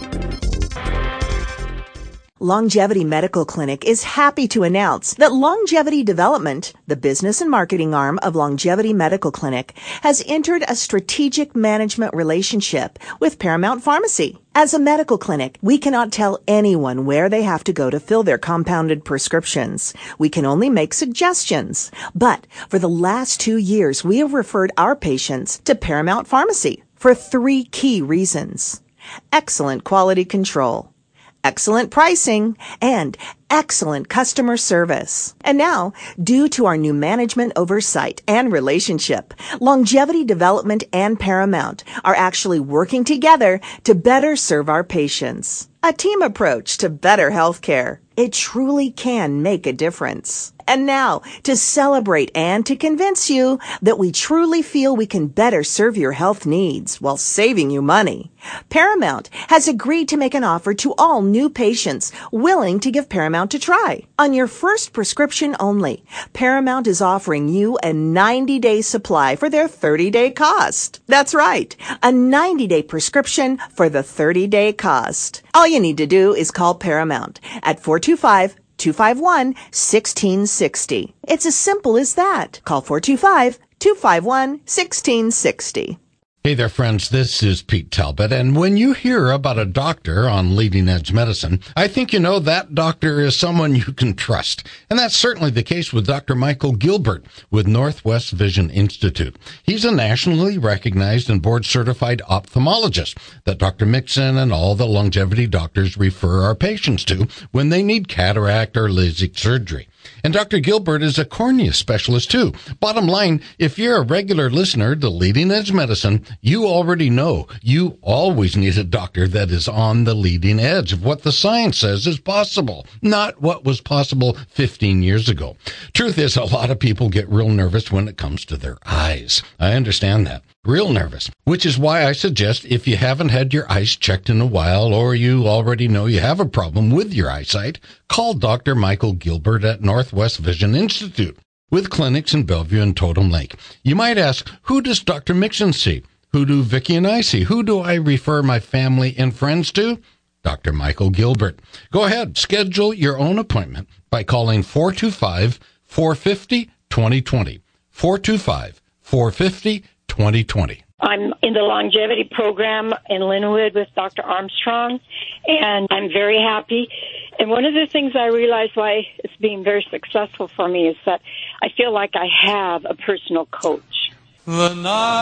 Speaker 12: Longevity Medical Clinic is happy to announce that Longevity Development, the business and marketing arm of Longevity Medical Clinic, has entered a strategic management relationship with Paramount Pharmacy. As a medical clinic, we cannot tell anyone where they have to go to fill their compounded prescriptions. We can only make suggestions. But for the last two years, we have referred our patients to Paramount Pharmacy for three key reasons. Excellent quality control, excellent pricing, and excellent customer service. And now, due to our new management oversight and relationship, Longevity Development and Paramount are actually working together to better serve our patients. A team approach to better healthcare. It truly can make a difference. And now, to celebrate and to convince you that we truly feel we can better serve your health needs while saving you money, Paramount has agreed to make an offer to all new patients willing to give Paramount a try. On your first prescription only, Paramount is offering you a ninety-day supply for their thirty-day cost. That's right, a ninety-day prescription for the thirty-day cost. All you need to do is call Paramount at four two five, two five one, one six six zero. It's as simple as that. Call four two five, two five one, one six six zero.
Speaker 2: Hey there, friends. This is Pete Talbot, and when you hear about a doctor on Leading Edge Medicine, I think you know that doctor is someone you can trust. And that's certainly the case with Doctor Michael Gilbert with Northwest Vision Institute. He's a nationally recognized and board-certified ophthalmologist that Doctor Mixon and all the longevity doctors refer our patients to when they need cataract or LASIK surgery. And Doctor Gilbert is a cornea specialist, too. Bottom line, if you're a regular listener to Leading Edge Medicine, you already know you always need a doctor that is on the leading edge of what the science says is possible, not what was possible fifteen years ago. Truth is, a lot of people get real nervous when it comes to their eyes. I understand that. Real nervous, which is why I suggest if you haven't had your eyes checked in a while or you already know you have a problem with your eyesight, call Doctor Michael Gilbert at Northwest Vision Institute with clinics in Bellevue and Totem Lake. You might ask, who does Doctor Mixon see? Who do Vicki and I see? Who do I refer my family and friends to? Doctor Michael Gilbert. Go ahead, schedule your own appointment by calling four two five, four five zero, two zero two zero. four two five, four five zero, twenty twenty.
Speaker 13: I'm in the longevity program in Linwood with Doctor Armstrong, and I'm very happy. And one of the things I realize why it's being very successful for me is that I feel like I have a personal coach.
Speaker 8: The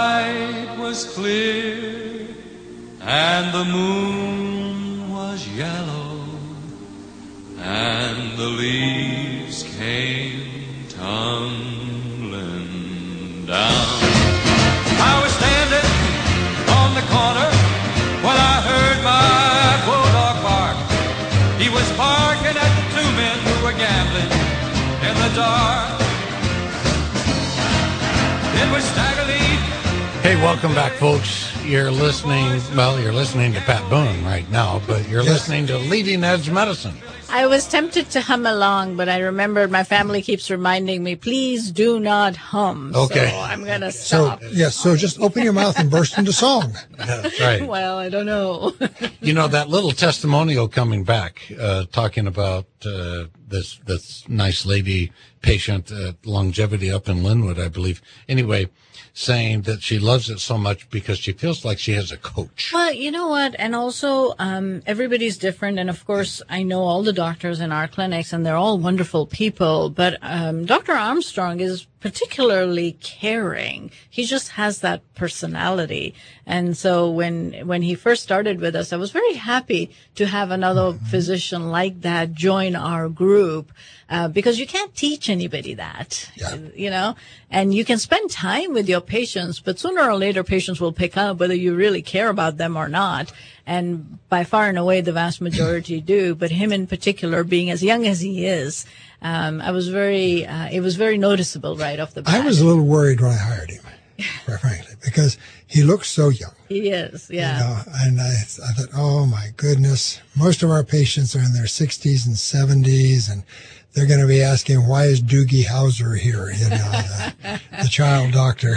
Speaker 8: night was clear, and the moon was yellow, and the leaves came tumbling down. I was standing on the corner when I heard my bulldog bark. He was barking at the two men who were gambling in the dark. It was staggerly.
Speaker 2: Hey, welcome back, folks. You're listening, well, you're listening to Pat Boone right now, but you're yes. listening to Leading Edge Medicine.
Speaker 4: I was tempted to hum along, but I rememred my family keeps reminding me, please do not hum.
Speaker 2: Okay.
Speaker 4: So I'm going to stop.
Speaker 3: So, yes, so just open your mouth and burst into song.
Speaker 2: That's right.
Speaker 4: Well, I don't know.
Speaker 2: You know, that little testimonial coming back, uh, talking about uh, this this nice lady patient at Longevity up in Linwood, I believe. Anyway, saying that she loves it so much because she feels feels like she has a coach.
Speaker 4: Well, you know what? And also, um, everybody's different. And of course, I know all the doctors in our clinics, and they're all wonderful people. But um, Doctor Armstrong is particularly caring. He just has that personality. And so when when he first started with us, I was very happy to have another physician like that join our group, uh, because you can't teach anybody that, yeah. you know, and you can spend time with your patients, but sooner or later patients will pick up whether you really care about them or not. And by far and away, the vast majority do. But him in particular, being as young as he is, um, I was very, uh, it was very noticeable right off the bat.
Speaker 3: I was a little worried when I hired him, quite frankly, because he looks so young.
Speaker 4: He is, yeah.
Speaker 3: You know, and I, I thought, oh my goodness, most of our patients are in their sixties and seventies, and they're going to be asking, why is Doogie Howser here? You know, the, the child doctor.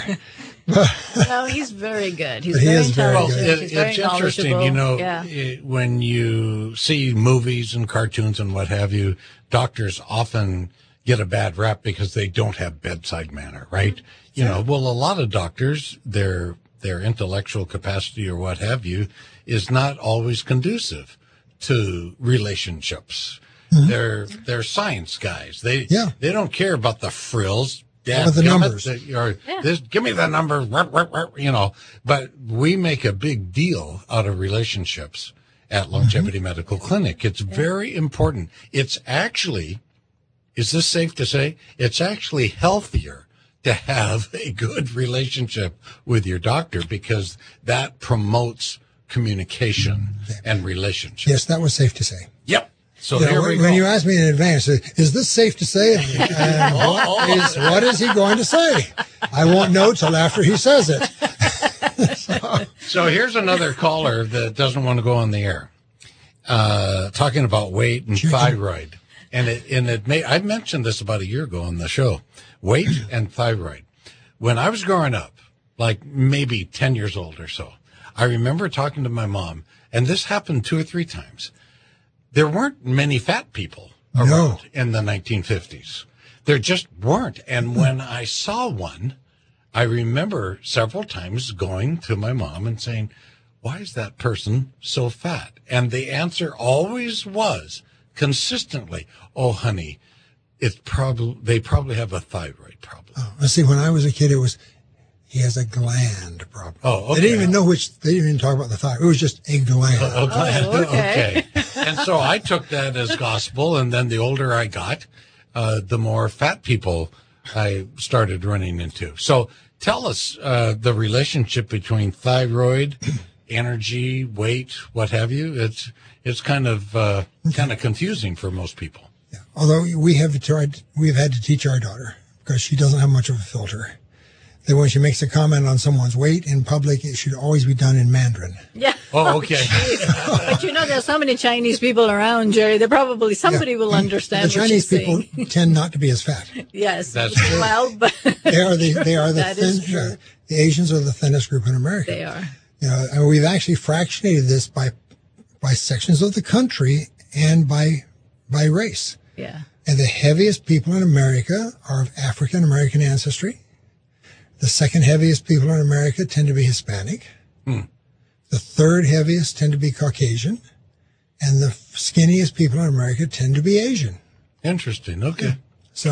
Speaker 4: No, he's very good. He's
Speaker 3: he
Speaker 4: very
Speaker 3: is very
Speaker 4: intelligent.
Speaker 3: good.
Speaker 2: It,
Speaker 4: He's very
Speaker 2: it's interesting, you know,
Speaker 4: yeah.
Speaker 2: it, when you see movies and cartoons and what have you, doctors often get a bad rap because they don't have bedside manner, right? You know, well, a lot of doctors, their their intellectual capacity or what have you is not always conducive to relationships. Mm-hmm. They're they're science guys. They
Speaker 3: yeah.
Speaker 2: they don't care about the frills. Yeah,
Speaker 3: the numbers.
Speaker 2: It, or yeah. this, give me the number, you know. But we make a big deal out of relationships at Longevity mm-hmm. Medical Clinic. It's yeah. very important. It's actually, is this safe to say? It's actually healthier to have a good relationship with your doctor because that promotes communication yeah. and relationship.
Speaker 3: Yes, that was safe to say.
Speaker 2: Yep. So
Speaker 3: you
Speaker 2: here
Speaker 3: know,
Speaker 2: we
Speaker 3: when,
Speaker 2: go.
Speaker 3: when you ask me in advance, is this safe to say? And what is what is he going to say? I won't know till after he says it.
Speaker 2: so. so here's another caller that doesn't want to go on the air, uh, talking about weight and sure. thyroid, and it and it may I mentioned this about a year ago on the show, weight and thyroid. When I was growing up, like maybe ten years old or so, I remember talking to my mom, and this happened two or three times. There weren't many fat people around
Speaker 3: no.
Speaker 2: in the nineteen fifties. There just weren't. And when I saw one, I remember several times going to my mom and saying, why is that person so fat? And the answer always was consistently, oh, honey, it's probably, they probably have a thyroid problem.
Speaker 3: Oh, let's see, when I was a kid, it was, he has a gland problem.
Speaker 2: Oh, okay.
Speaker 3: They didn't even know which, they didn't even talk about the thyroid. It was just a gland.
Speaker 2: A, a gland.
Speaker 4: Oh, okay.
Speaker 2: okay. And so I took that as gospel. And then the older I got, uh, the more fat people I started running into. So tell us, uh, the relationship between thyroid, energy, weight, what have you. It's, it's kind of, uh, kind of confusing for most people.
Speaker 3: Yeah. Although we have tried, we've had to teach our daughter because she doesn't have much of a filter. That when she makes a comment on someone's weight in public, it should always be done in Mandarin.
Speaker 4: Yeah.
Speaker 2: Oh, okay.
Speaker 4: But you know, there's so many Chinese people around, Jerry. There probably somebody yeah. will understand.
Speaker 3: The
Speaker 4: what
Speaker 3: Chinese
Speaker 4: she's
Speaker 3: people
Speaker 4: saying.
Speaker 3: tend not to be as fat.
Speaker 4: Yes.
Speaker 2: That's true.
Speaker 4: Well, but
Speaker 3: they are the they are the
Speaker 4: that
Speaker 3: thin.
Speaker 4: is true.
Speaker 3: Uh, the Asians are the thinnest group in America.
Speaker 4: They are.
Speaker 3: You know, and we've actually fractionated this by by sections of the country and by by race.
Speaker 4: Yeah.
Speaker 3: And the heaviest people in America are of African American ancestry. The second heaviest people in America tend to be Hispanic.
Speaker 2: Hmm.
Speaker 3: The third heaviest tend to be Caucasian. And the skinniest people in America tend to be Asian.
Speaker 2: Interesting. Okay.
Speaker 3: Yeah. So,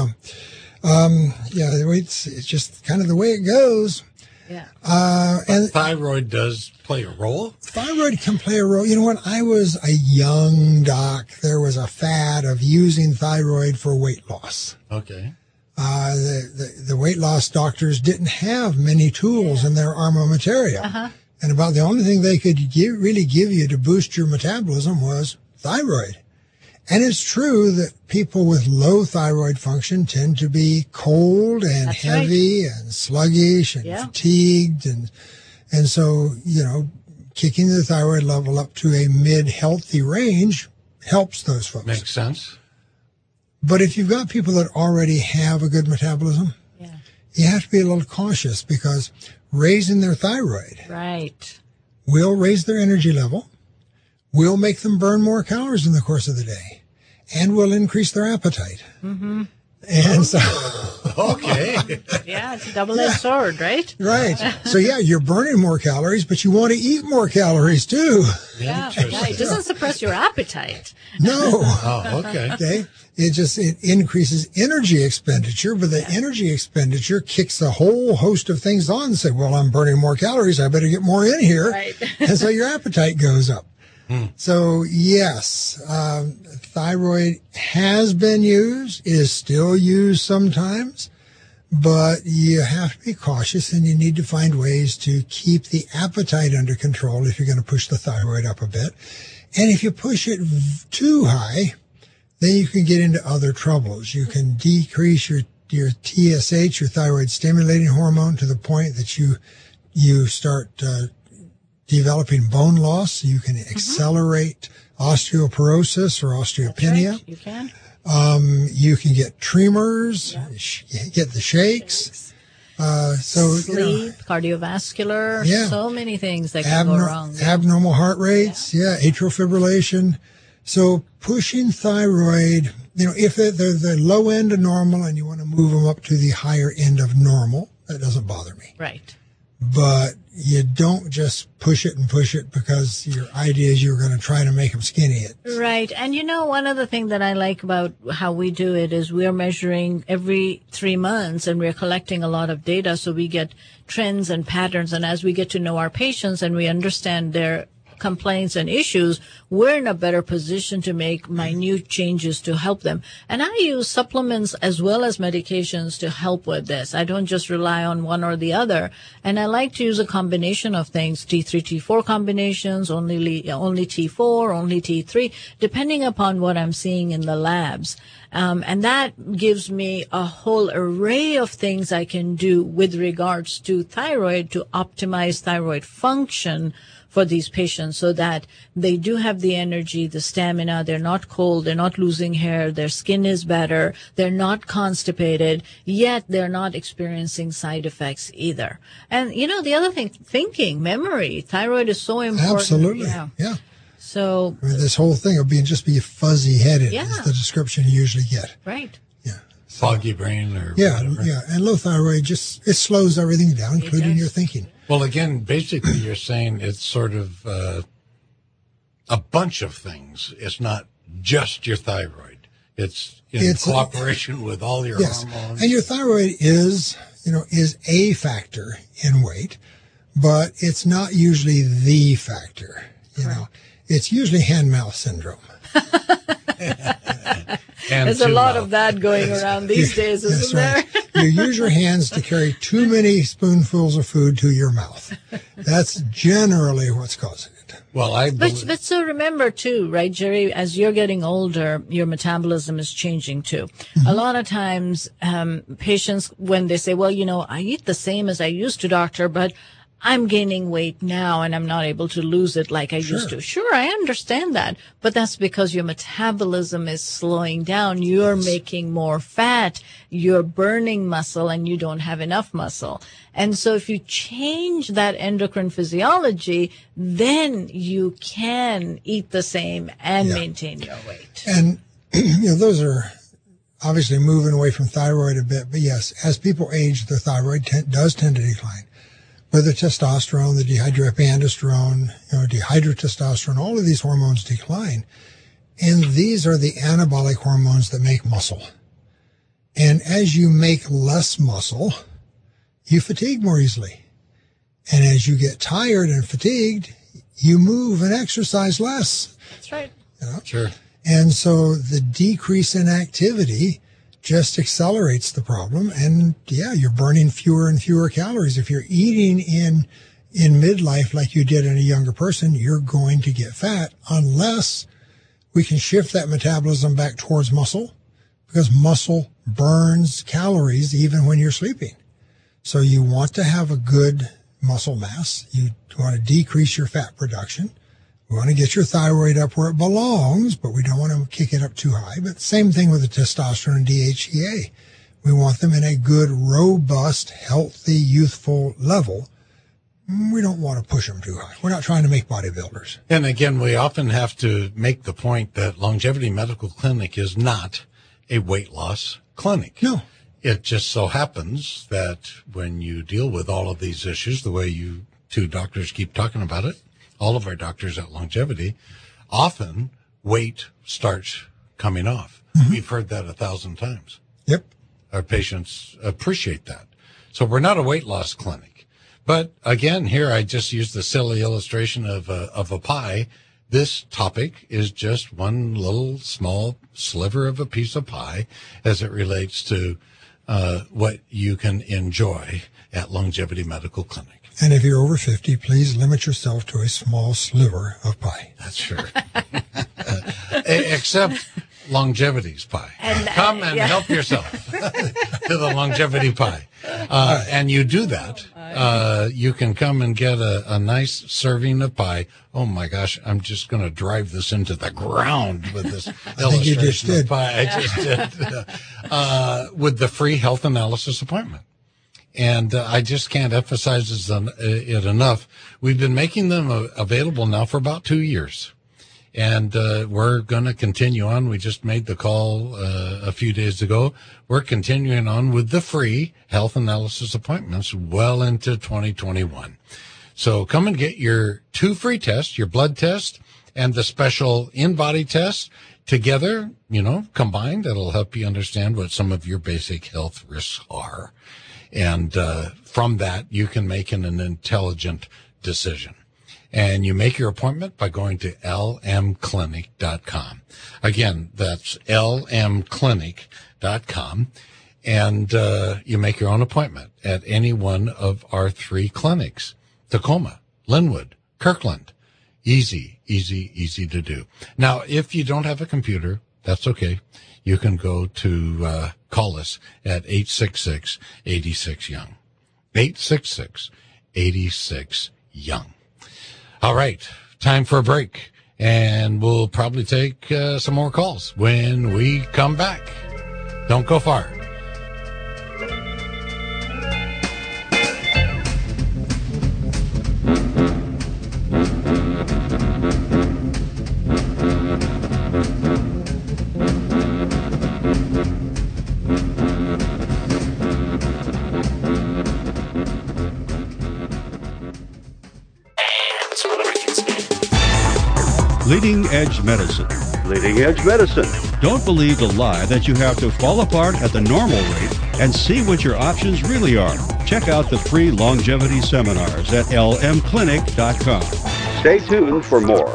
Speaker 3: um, yeah, it's, it's just kind of the way it goes.
Speaker 4: Yeah.
Speaker 3: Uh, and
Speaker 2: thyroid does play a role?
Speaker 3: Thyroid can play a role. You know, when I was a young doc, there was a fad of using thyroid for weight loss.
Speaker 2: Okay.
Speaker 3: Uh, the, the, the weight loss doctors didn't have many tools yeah. in their armamentarium.
Speaker 4: Uh-huh.
Speaker 3: And about the only thing they could give, really give you to boost your metabolism was thyroid. And it's true that people with low thyroid function tend to be cold and
Speaker 4: That's
Speaker 3: heavy
Speaker 4: right.
Speaker 3: and sluggish and
Speaker 4: yeah.
Speaker 3: fatigued. And, and so, you know, kicking the thyroid level up to a mid-healthy range helps those folks.
Speaker 2: Makes sense.
Speaker 3: But if you've got people that already have a good metabolism,
Speaker 4: yeah.
Speaker 3: you have to be a little cautious because raising their thyroid
Speaker 4: right.
Speaker 3: will raise their energy level, will make them burn more calories in the course of the day, and will increase their appetite.
Speaker 4: Mm-hmm.
Speaker 3: And so,
Speaker 2: okay.
Speaker 4: Yeah, it's a double-edged sword, right?
Speaker 3: Right. So, yeah, you're burning more calories, but you want to eat more calories, too.
Speaker 4: Yeah, yeah, it doesn't suppress your appetite.
Speaker 3: No.
Speaker 2: Oh, okay.
Speaker 3: Okay. It just it increases energy expenditure, but the energy expenditure kicks a whole host of things on and say, well, I'm burning more calories. I better get more in here.
Speaker 4: Right.
Speaker 3: And so your appetite goes up.
Speaker 2: Hmm.
Speaker 3: So, yes, um, thyroid has been used, is still used sometimes, but you have to be cautious and you need to find ways to keep the appetite under control if you're going to push the thyroid up a bit. And if you push it too high, then you can get into other troubles. You can decrease your, your T S H, your thyroid stimulating hormone, to the point that you, you start, uh, developing bone loss. You can accelerate mm-hmm. osteoporosis or osteopenia.
Speaker 4: Right. You can.
Speaker 3: Um, you can get tremors, yeah. sh- get the shakes. Uh, so
Speaker 4: sleep,
Speaker 3: you know,
Speaker 4: cardiovascular,
Speaker 3: yeah.
Speaker 4: so many things that can
Speaker 3: Abnor-
Speaker 4: go wrong.
Speaker 3: Abnormal heart rates, yeah. yeah, atrial fibrillation. So pushing thyroid, you know, if they're the low end of normal and you want to move them up to the higher end of normal, that doesn't bother me.
Speaker 4: Right.
Speaker 3: But you don't just push it and push it because your idea is you're going to try to make them skinny.
Speaker 4: Right. And you know, one other thing that I like about how we do it is we're measuring every three months and we're collecting a lot of data. So we get trends and patterns. And as we get to know our patients and we understand their complaints and issues, we're in a better position to make minute changes to help them. And I use supplements as well as medications to help with this. I don't just rely on one or the other. And I like to use a combination of things, T three, T four combinations, only, only T four, only T three, depending upon what I'm seeing in the labs. Um, and that gives me a whole array of things I can do with regards to thyroid to optimize thyroid function for these patients so that they do have the energy, the stamina, they're not cold, they're not losing hair, their skin is better, they're not constipated, yet they're not experiencing side effects either. And, you know, the other thing, thinking, memory, thyroid is so important.
Speaker 3: Absolutely. Yeah. yeah.
Speaker 4: So
Speaker 3: I mean, this whole thing will be just be fuzzy-headed
Speaker 4: yeah.
Speaker 3: is the description you usually get.
Speaker 4: Right.
Speaker 3: Yeah.
Speaker 2: So, foggy brain or
Speaker 3: yeah,
Speaker 2: whatever.
Speaker 3: Yeah, and low thyroid just, it slows everything down, including your thinking.
Speaker 2: Well, again, basically you're saying it's sort of uh, a bunch of things. It's not just your thyroid. It's in it's, cooperation with all your
Speaker 3: yes.
Speaker 2: hormones.
Speaker 3: And your thyroid is, you know, is a factor in weight, but it's not usually the factor. You right. know, it's usually hand-mouth syndrome.
Speaker 4: There's a lot mouth. of that going around these days, isn't
Speaker 3: right.
Speaker 4: there?
Speaker 3: You use your hands to carry too many spoonfuls of food to your mouth. That's generally what's causing it.
Speaker 2: Well, I
Speaker 4: but, but so remember too, right, Jerry, as you're getting older, your metabolism is changing too. Mm-hmm. A lot of times, um, patients, when they say, well, you know, I eat the same as I used to, doctor, but I'm gaining weight now and I'm not able to lose it like I
Speaker 3: sure.
Speaker 4: used to. Sure, I understand that. But that's because your metabolism is slowing down. You're yes. making more fat. You're burning muscle and you don't have enough muscle. And so if you change that endocrine physiology, then you can eat the same and yeah. maintain your weight.
Speaker 3: And, you know, those are obviously moving away from thyroid a bit. But yes, as people age, their thyroid t- does tend to decline. Whether testosterone, the dehydroepiandrosterone, you know, dehydrotestosterone, all of these hormones decline. And these are the anabolic hormones that make muscle. And as you make less muscle, you fatigue more easily. And as you get tired and fatigued, you move and exercise less.
Speaker 4: That's right.
Speaker 3: You know?
Speaker 2: Sure.
Speaker 3: And so the decrease in activity just accelerates the problem. And yeah, you're burning fewer and fewer calories. If you're eating in, in midlife like you did in a younger person, you're going to get fat unless we can shift that metabolism back towards muscle, because muscle burns calories even when you're sleeping. So you want to have a good muscle mass. You want to decrease your fat production. We want to get your thyroid up where it belongs, but we don't want to kick it up too high. But same thing with the testosterone and D H E A. We want them in a good, robust, healthy, youthful level. We don't want to push them too high. We're not trying to make bodybuilders.
Speaker 2: And again, we often have to make the point that Longevity Medical Clinic is not a weight loss clinic.
Speaker 3: No.
Speaker 2: It just so happens that when you deal with all of these issues, the way you two doctors keep talking about it, all of our doctors at Longevity, often weight starts coming off. Mm-hmm. We've heard that a thousand times.
Speaker 3: Yep.
Speaker 2: Our patients appreciate that. So we're not a weight loss clinic. But again, here I just used the silly illustration of a, of a pie. This topic is just one little small sliver of a piece of pie as it relates to uh, what you can enjoy at Longevity Medical Clinic.
Speaker 3: And if you're over fifty, please limit yourself to a small sliver of pie.
Speaker 2: That's sure. Except Longevity's pie.
Speaker 4: And, uh,
Speaker 2: Come and
Speaker 4: yeah.
Speaker 2: help yourself to the Longevity pie. Uh, and you do that. Uh, you can come and get a, a nice serving of pie. Oh my gosh, I'm just going to drive this into the ground with this illustration of pie. I just did. Uh, with the free health analysis appointment. And uh, I just can't emphasize it enough. We've been making them uh, available now for about two years. And uh, we're going to continue on. We just made the call uh, a few days ago. We're continuing on with the free health analysis appointments well into twenty twenty-one. So come and get your two free tests, your blood test and the special in-body test together, you know, combined. That'll help you understand what some of your basic health risks are. And uh, from that, you can make an, an intelligent decision. And you make your appointment by going to L M clinic dot com. Again, that's L M clinic dot com. And uh, you make your own appointment at any one of our three clinics. Tacoma, Linwood, Kirkland. Easy, easy, easy to do. Now, if you don't have a computer, that's okay. You can go to uh, call us at eight six six, eight six, young. eight six six, eight six, young. All right, time for a break, and we'll probably take uh, some more calls when we come back. Don't go far.
Speaker 1: Leading Edge Medicine.
Speaker 14: Leading Edge Medicine.
Speaker 1: Don't believe the lie that you have to fall apart at the normal rate and see what your options really are. Check out the free longevity seminars at L M clinic dot com.
Speaker 14: Stay tuned for more.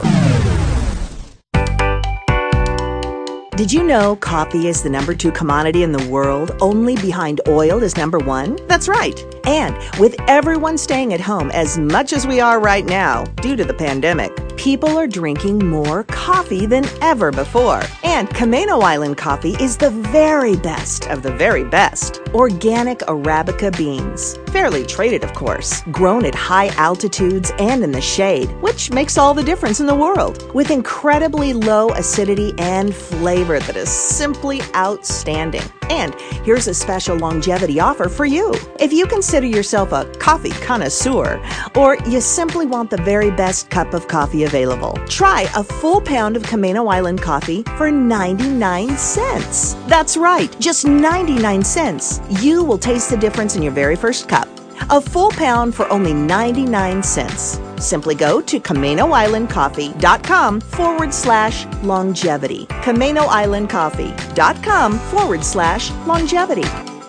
Speaker 12: Did you know coffee is the number two commodity in the world, only behind oil is number one? That's right. And with everyone staying at home as much as we are right now due to the pandemic, people are drinking more coffee than ever before. And Camino Island coffee is the very best of the very best. Organic Arabica beans, fairly traded of course, grown at high altitudes and in the shade, which makes all the difference in the world. With incredibly low acidity and flavor that is simply outstanding. And here's a special longevity offer for you. If you consider yourself a coffee connoisseur, or you simply want the very best cup of coffee available, try a full pound of Camino Island coffee for ninety-nine cents. That's right, just ninety-nine cents. You will taste the difference in your very first cup. A full pound for only ninety-nine cents. Simply go to Camino Island Coffee dot com forward slash longevity. Camino Island Coffee dot com forward slash longevity.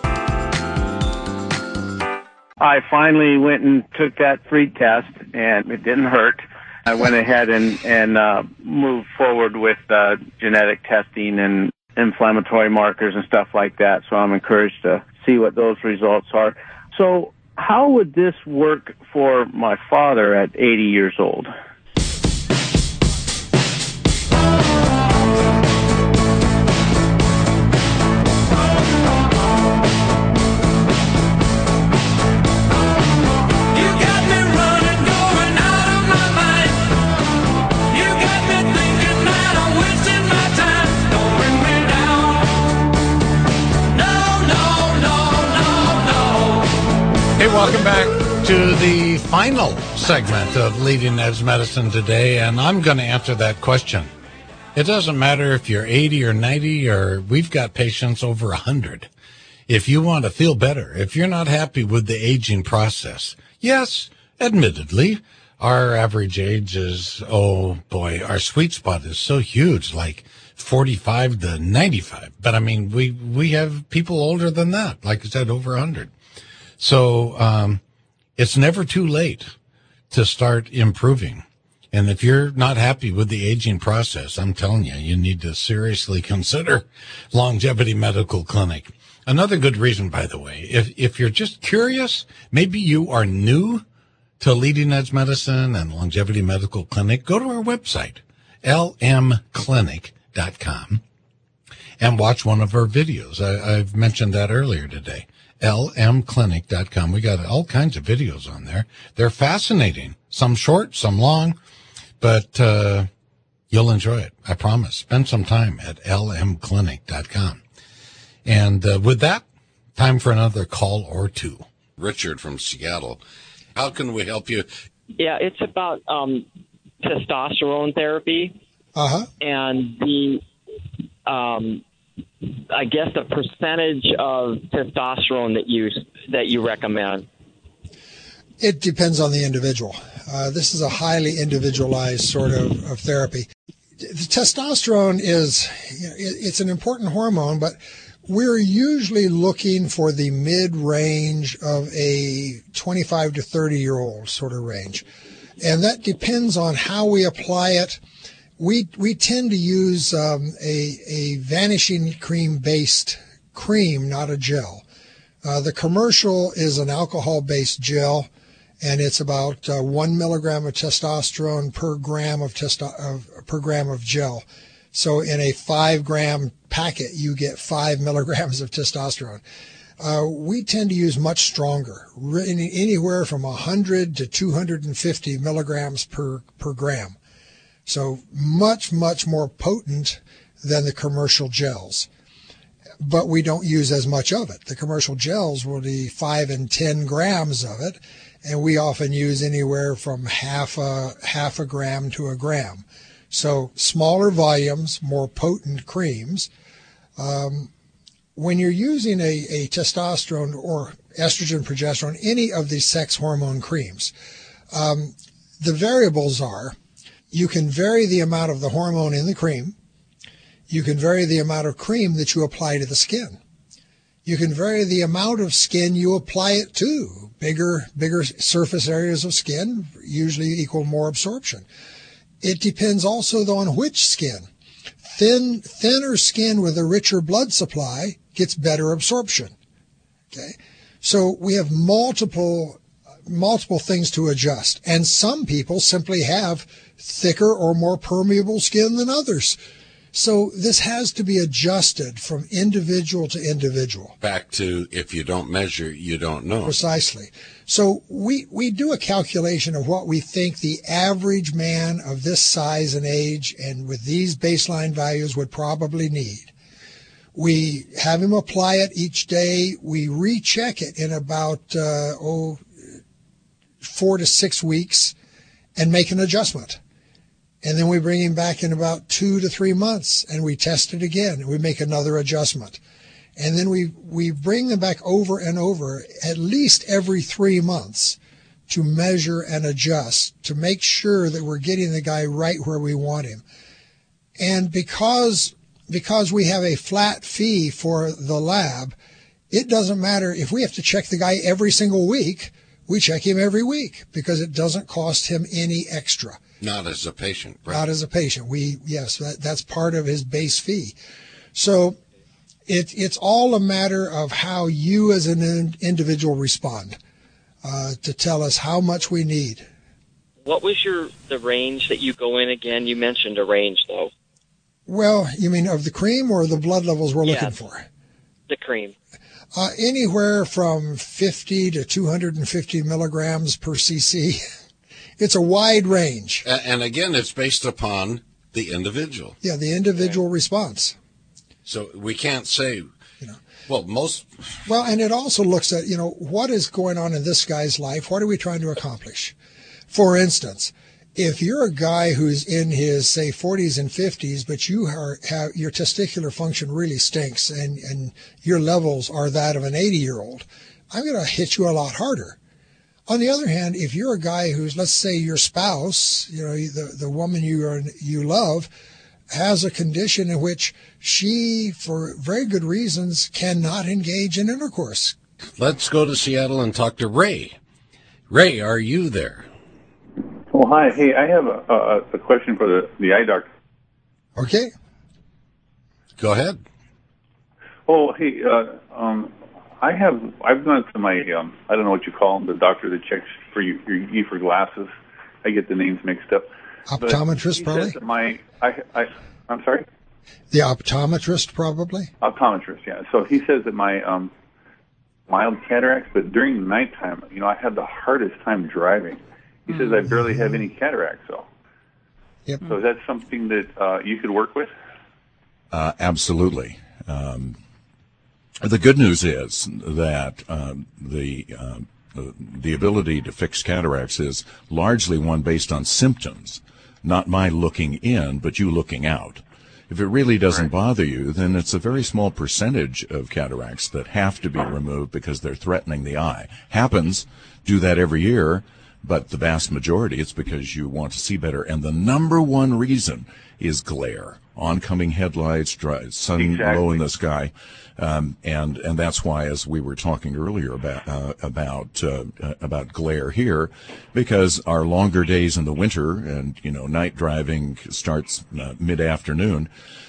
Speaker 15: I finally went and took that free test, and it didn't hurt. I went ahead and, and uh, moved forward with uh, genetic testing and inflammatory markers and stuff like that, so I'm encouraged to see what those results are. So how would this work for my father at eighty years old?
Speaker 2: Hey, welcome back to the final segment of Leading Edge Medicine today, and I'm going to answer that question. It doesn't matter if you're eighty or ninety, or we've got patients over one hundred. If you want to feel better, if you're not happy with the aging process, yes, admittedly, our average age is, oh boy, our sweet spot is so huge, like forty-five to ninety-five. But I mean, we, we have people older than that, like I said, over one hundred. So, um, it's never too late to start improving. And if you're not happy with the aging process, I'm telling you, you need to seriously consider Longevity Medical Clinic. Another good reason, by the way, if, if you're just curious, maybe you are new to Leading Edge Medicine and Longevity Medical Clinic, go to our website, L M clinic dot com, and watch one of our videos. I, I've mentioned that earlier today. L M clinic dot com. We got all kinds of videos on there. They're fascinating. Some short, some long, but uh you'll enjoy it. I promise. Spend some time at L M clinic dot com. And uh, with that, time for another call or two.
Speaker 16: Richard from Seattle. How can we help you?
Speaker 17: Yeah, it's about um, testosterone therapy.
Speaker 3: Uh-huh.
Speaker 17: And the, um, I guess, the percentage of testosterone that you that you recommend.
Speaker 3: It depends on the individual. Uh, this is a highly individualized sort of, of therapy. The testosterone is, you know, it, it's an important hormone, but we're usually looking for the mid-range of a twenty-five to thirty-year-old sort of range. And that depends on how we apply it. We we tend to use um, a, a vanishing cream-based cream, not a gel. Uh, the commercial is an alcohol-based gel, and it's about uh, one milligram of testosterone per gram of, testo- of per gram of gel. So in a five-gram packet, you get five milligrams of testosterone. Uh, we tend to use much stronger, anywhere from one hundred to two hundred fifty milligrams per, per gram. So much, much more potent than the commercial gels. But we don't use as much of it. The commercial gels will be five and ten grams of it, and we often use anywhere from half a, half a gram to a gram. So smaller volumes, more potent creams. Um, when you're using a, a testosterone or estrogen, progesterone, any of these sex hormone creams, um, the variables are you can vary the amount of the hormone in the cream. You can vary the amount of cream that you apply to the skin. You can vary the amount of skin you apply it to. Bigger, bigger surface areas of skin usually equal more absorption. It depends also on which skin. Thin, thinner skin with a richer blood supply gets better absorption. Okay, so we have multiple, multiple things to adjust, and some people simply have thicker or more permeable skin than others. So this has to be adjusted from individual to individual.
Speaker 16: Back to if you don't measure, you don't know.
Speaker 3: Precisely. So we, we do a calculation of what we think the average man of this size and age and with these baseline values would probably need. We have him apply it each day. We recheck it in about uh, oh, four to six weeks and make an adjustment. And then we bring him back in about two to three months and we test it again. We make another adjustment. And then we, we bring them back over and over at least every three months to measure and adjust to make sure that we're getting the guy right where we want him. And because, because we have a flat fee for the lab, it doesn't matter if we have to check the guy every single week. We check him every week because it doesn't cost him any extra.
Speaker 16: Not as a patient, right?
Speaker 3: Not as a patient. We, yes, that, that's part of his base fee. So it, it's all a matter of how you as an in, individual respond uh, to tell us how much we need.
Speaker 17: What was your the range that you go in again? You mentioned a range, though.
Speaker 3: Well, you mean of the cream or the blood levels we're
Speaker 17: yes,
Speaker 3: looking for?
Speaker 17: The cream.
Speaker 3: Uh, anywhere from fifty to two hundred fifty milligrams per cc. It's a wide range.
Speaker 16: And again, it's based upon the individual.
Speaker 3: Yeah, the individual okay. response.
Speaker 16: So we can't say, you know, well, most.
Speaker 3: Well, and it also looks at, you know, what is going on in this guy's life? What are we trying to accomplish? For instance, if you're a guy who's in his, say, forties and fifties, but you are, have your testicular function really stinks and, and your levels are that of an eighty-year-old, I'm going to hit you a lot harder. On the other hand, if you're a guy who's, let's say your spouse, you know, the, the woman you are, you love, has a condition in which she, for very good reasons, cannot engage in intercourse.
Speaker 2: Let's go to Seattle and talk to Ray. Ray, are you there?
Speaker 18: Well, hi. Hey, I have a, a, a question for the, the eye doctor.
Speaker 3: Okay.
Speaker 2: Go ahead.
Speaker 18: Oh, hey, uh, um, I have, I've gone to my, um, I don't know what you call him, the doctor that checks for you, you for glasses. I get the names mixed up.
Speaker 3: Optometrist, probably?
Speaker 18: My, I, I, I'm sorry?
Speaker 3: The optometrist, probably?
Speaker 18: Optometrist, yeah. So he says that my um, mild cataracts, but during the nighttime, you know, I had the hardest time driving. He says I barely have any cataracts, so.
Speaker 3: Yep.
Speaker 18: So is that something that uh, you could work with?
Speaker 11: Uh, absolutely. Um, the good news is that um, the, uh, the the ability to fix cataracts is largely one based on symptoms, not my looking in, but you looking out. If it really doesn't right. bother you, then it's a very small percentage of cataracts that have to be removed because they're threatening the eye. Happens, do that every year, but the vast majority, it's because you want to see better. And the number one reason is glare. Oncoming headlights, dry, sun
Speaker 18: exactly.
Speaker 11: low in the sky. Um, and, and that's why, as we were talking earlier about, uh, about, uh, about glare here, because our longer days in the winter and, you know, night driving starts uh, mid-afternoon.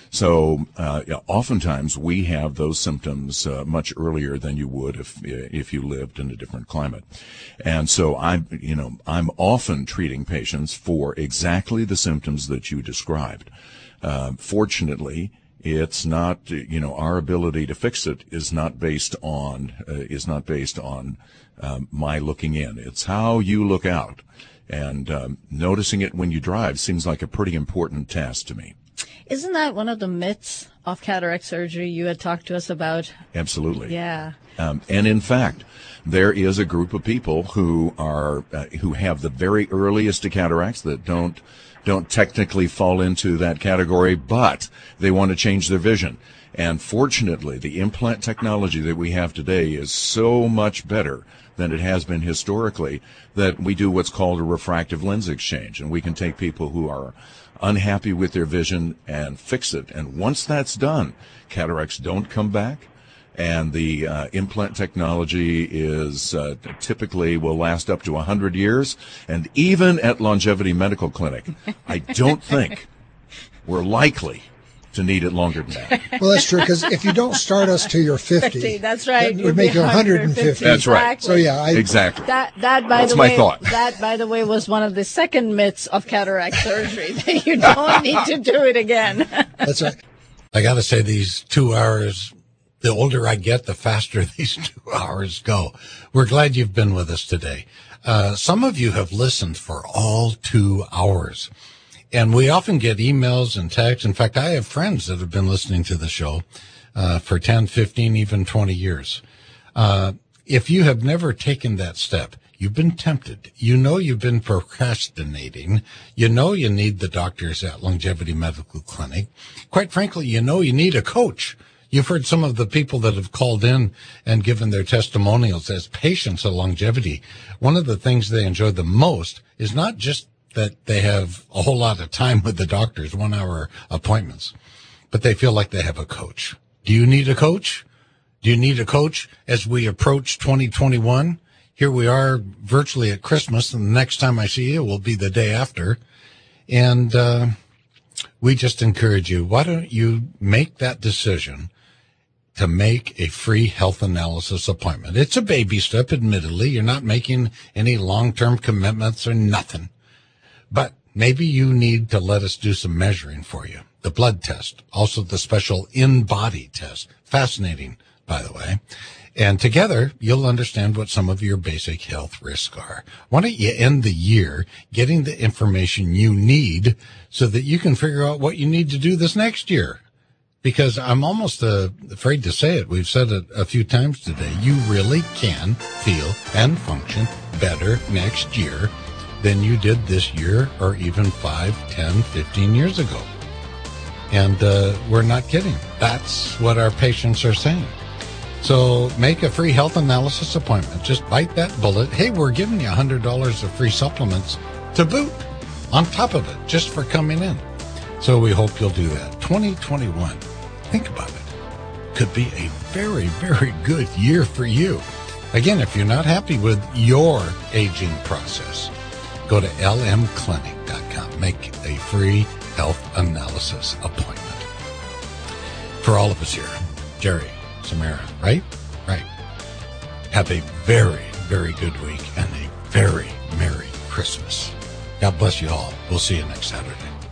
Speaker 11: So, uh, yeah, oftentimes we have those symptoms, uh, much earlier than you would if, if you lived in a different climate. And so I'm, you know, I'm often treating patients for exactly the symptoms that you described. Uh, fortunately, it's not, you know, our ability to fix it is not based on, uh, is not based on, um, my looking in. It's how you look out. And, um, noticing it when you drive seems like a pretty important task to me.
Speaker 4: Isn't that one of the myths of cataract surgery you had talked to us about?
Speaker 11: Absolutely.
Speaker 4: Yeah.
Speaker 11: Um, and in fact, there is a group of people who are, uh, who have the very earliest of cataracts that don't, don't technically fall into that category, but they want to change their vision. And fortunately, the implant technology that we have today is so much better than it has been historically that we do what's called a refractive lens exchange. And we can take people who are unhappy with their vision and fix it. And once that's done, cataracts don't come back. And the uh, implant technology is uh, typically will last up to one hundred years. And even at Longevity Medical Clinic, I don't think we're likely to need it longer than that.
Speaker 3: Well, that's true, because if you don't start us till you're fifty,
Speaker 4: fifty, that's right.
Speaker 3: That would make you one hundred fifty.
Speaker 11: That's right.
Speaker 3: Exactly. So yeah, I,
Speaker 11: exactly.
Speaker 4: That that by
Speaker 11: that's
Speaker 4: the
Speaker 11: my
Speaker 4: way,
Speaker 11: thought.
Speaker 4: that by the way was one of the second myths of cataract surgery. That you don't need to do it again.
Speaker 3: That's right.
Speaker 2: I got to say, these two hours. The older I get, the faster these two hours go. We're glad you've been with us today. Uh, some of you have listened for all two hours. And we often get emails and texts. In fact, I have friends that have been listening to the show uh, for ten, fifteen, even twenty years. Uh, if you have never taken that step, you've been tempted. You know you've been procrastinating. You know you need the doctors at Longevity Medical Clinic. Quite frankly, you know you need a coach. You've heard some of the people that have called in and given their testimonials as patients of Longevity. One of the things they enjoy the most is not just that they have a whole lot of time with the doctors, one hour appointments, but they feel like they have a coach. Do you need a coach? Do you need a coach as we approach twenty twenty-one? Here we are virtually at Christmas, and the next time I see you will be the day after. And uh, we just encourage you, why don't you make that decision to make a free health analysis appointment? It's a baby step, admittedly. You're not making any long-term commitments or nothing. But maybe you need to let us do some measuring for you. The blood test, also the special in-body test. Fascinating, by the way. And together, you'll understand what some of your basic health risks are. Why don't you end the year getting the information you need so that you can figure out what you need to do this next year? Because I'm almost uh, afraid to say it. We've said it a few times today. You really can feel and function better next year than you did this year or even five, ten, fifteen years ago. And uh, we're not kidding. That's what our patients are saying. So make a free health analysis appointment. Just bite that bullet. Hey, we're giving you one hundred dollars of free supplements to boot on top of it just for coming in. So we hope you'll do that. twenty twenty-one, think about it, could be a very, very good year for you. Again, if you're not happy with your aging process, go to L M clinic dot com. Make a free health analysis appointment. For all of us here, Jerry, Samara, right? Right. Have a very, very good week and a very Merry Christmas. God bless you all. We'll see you next Saturday.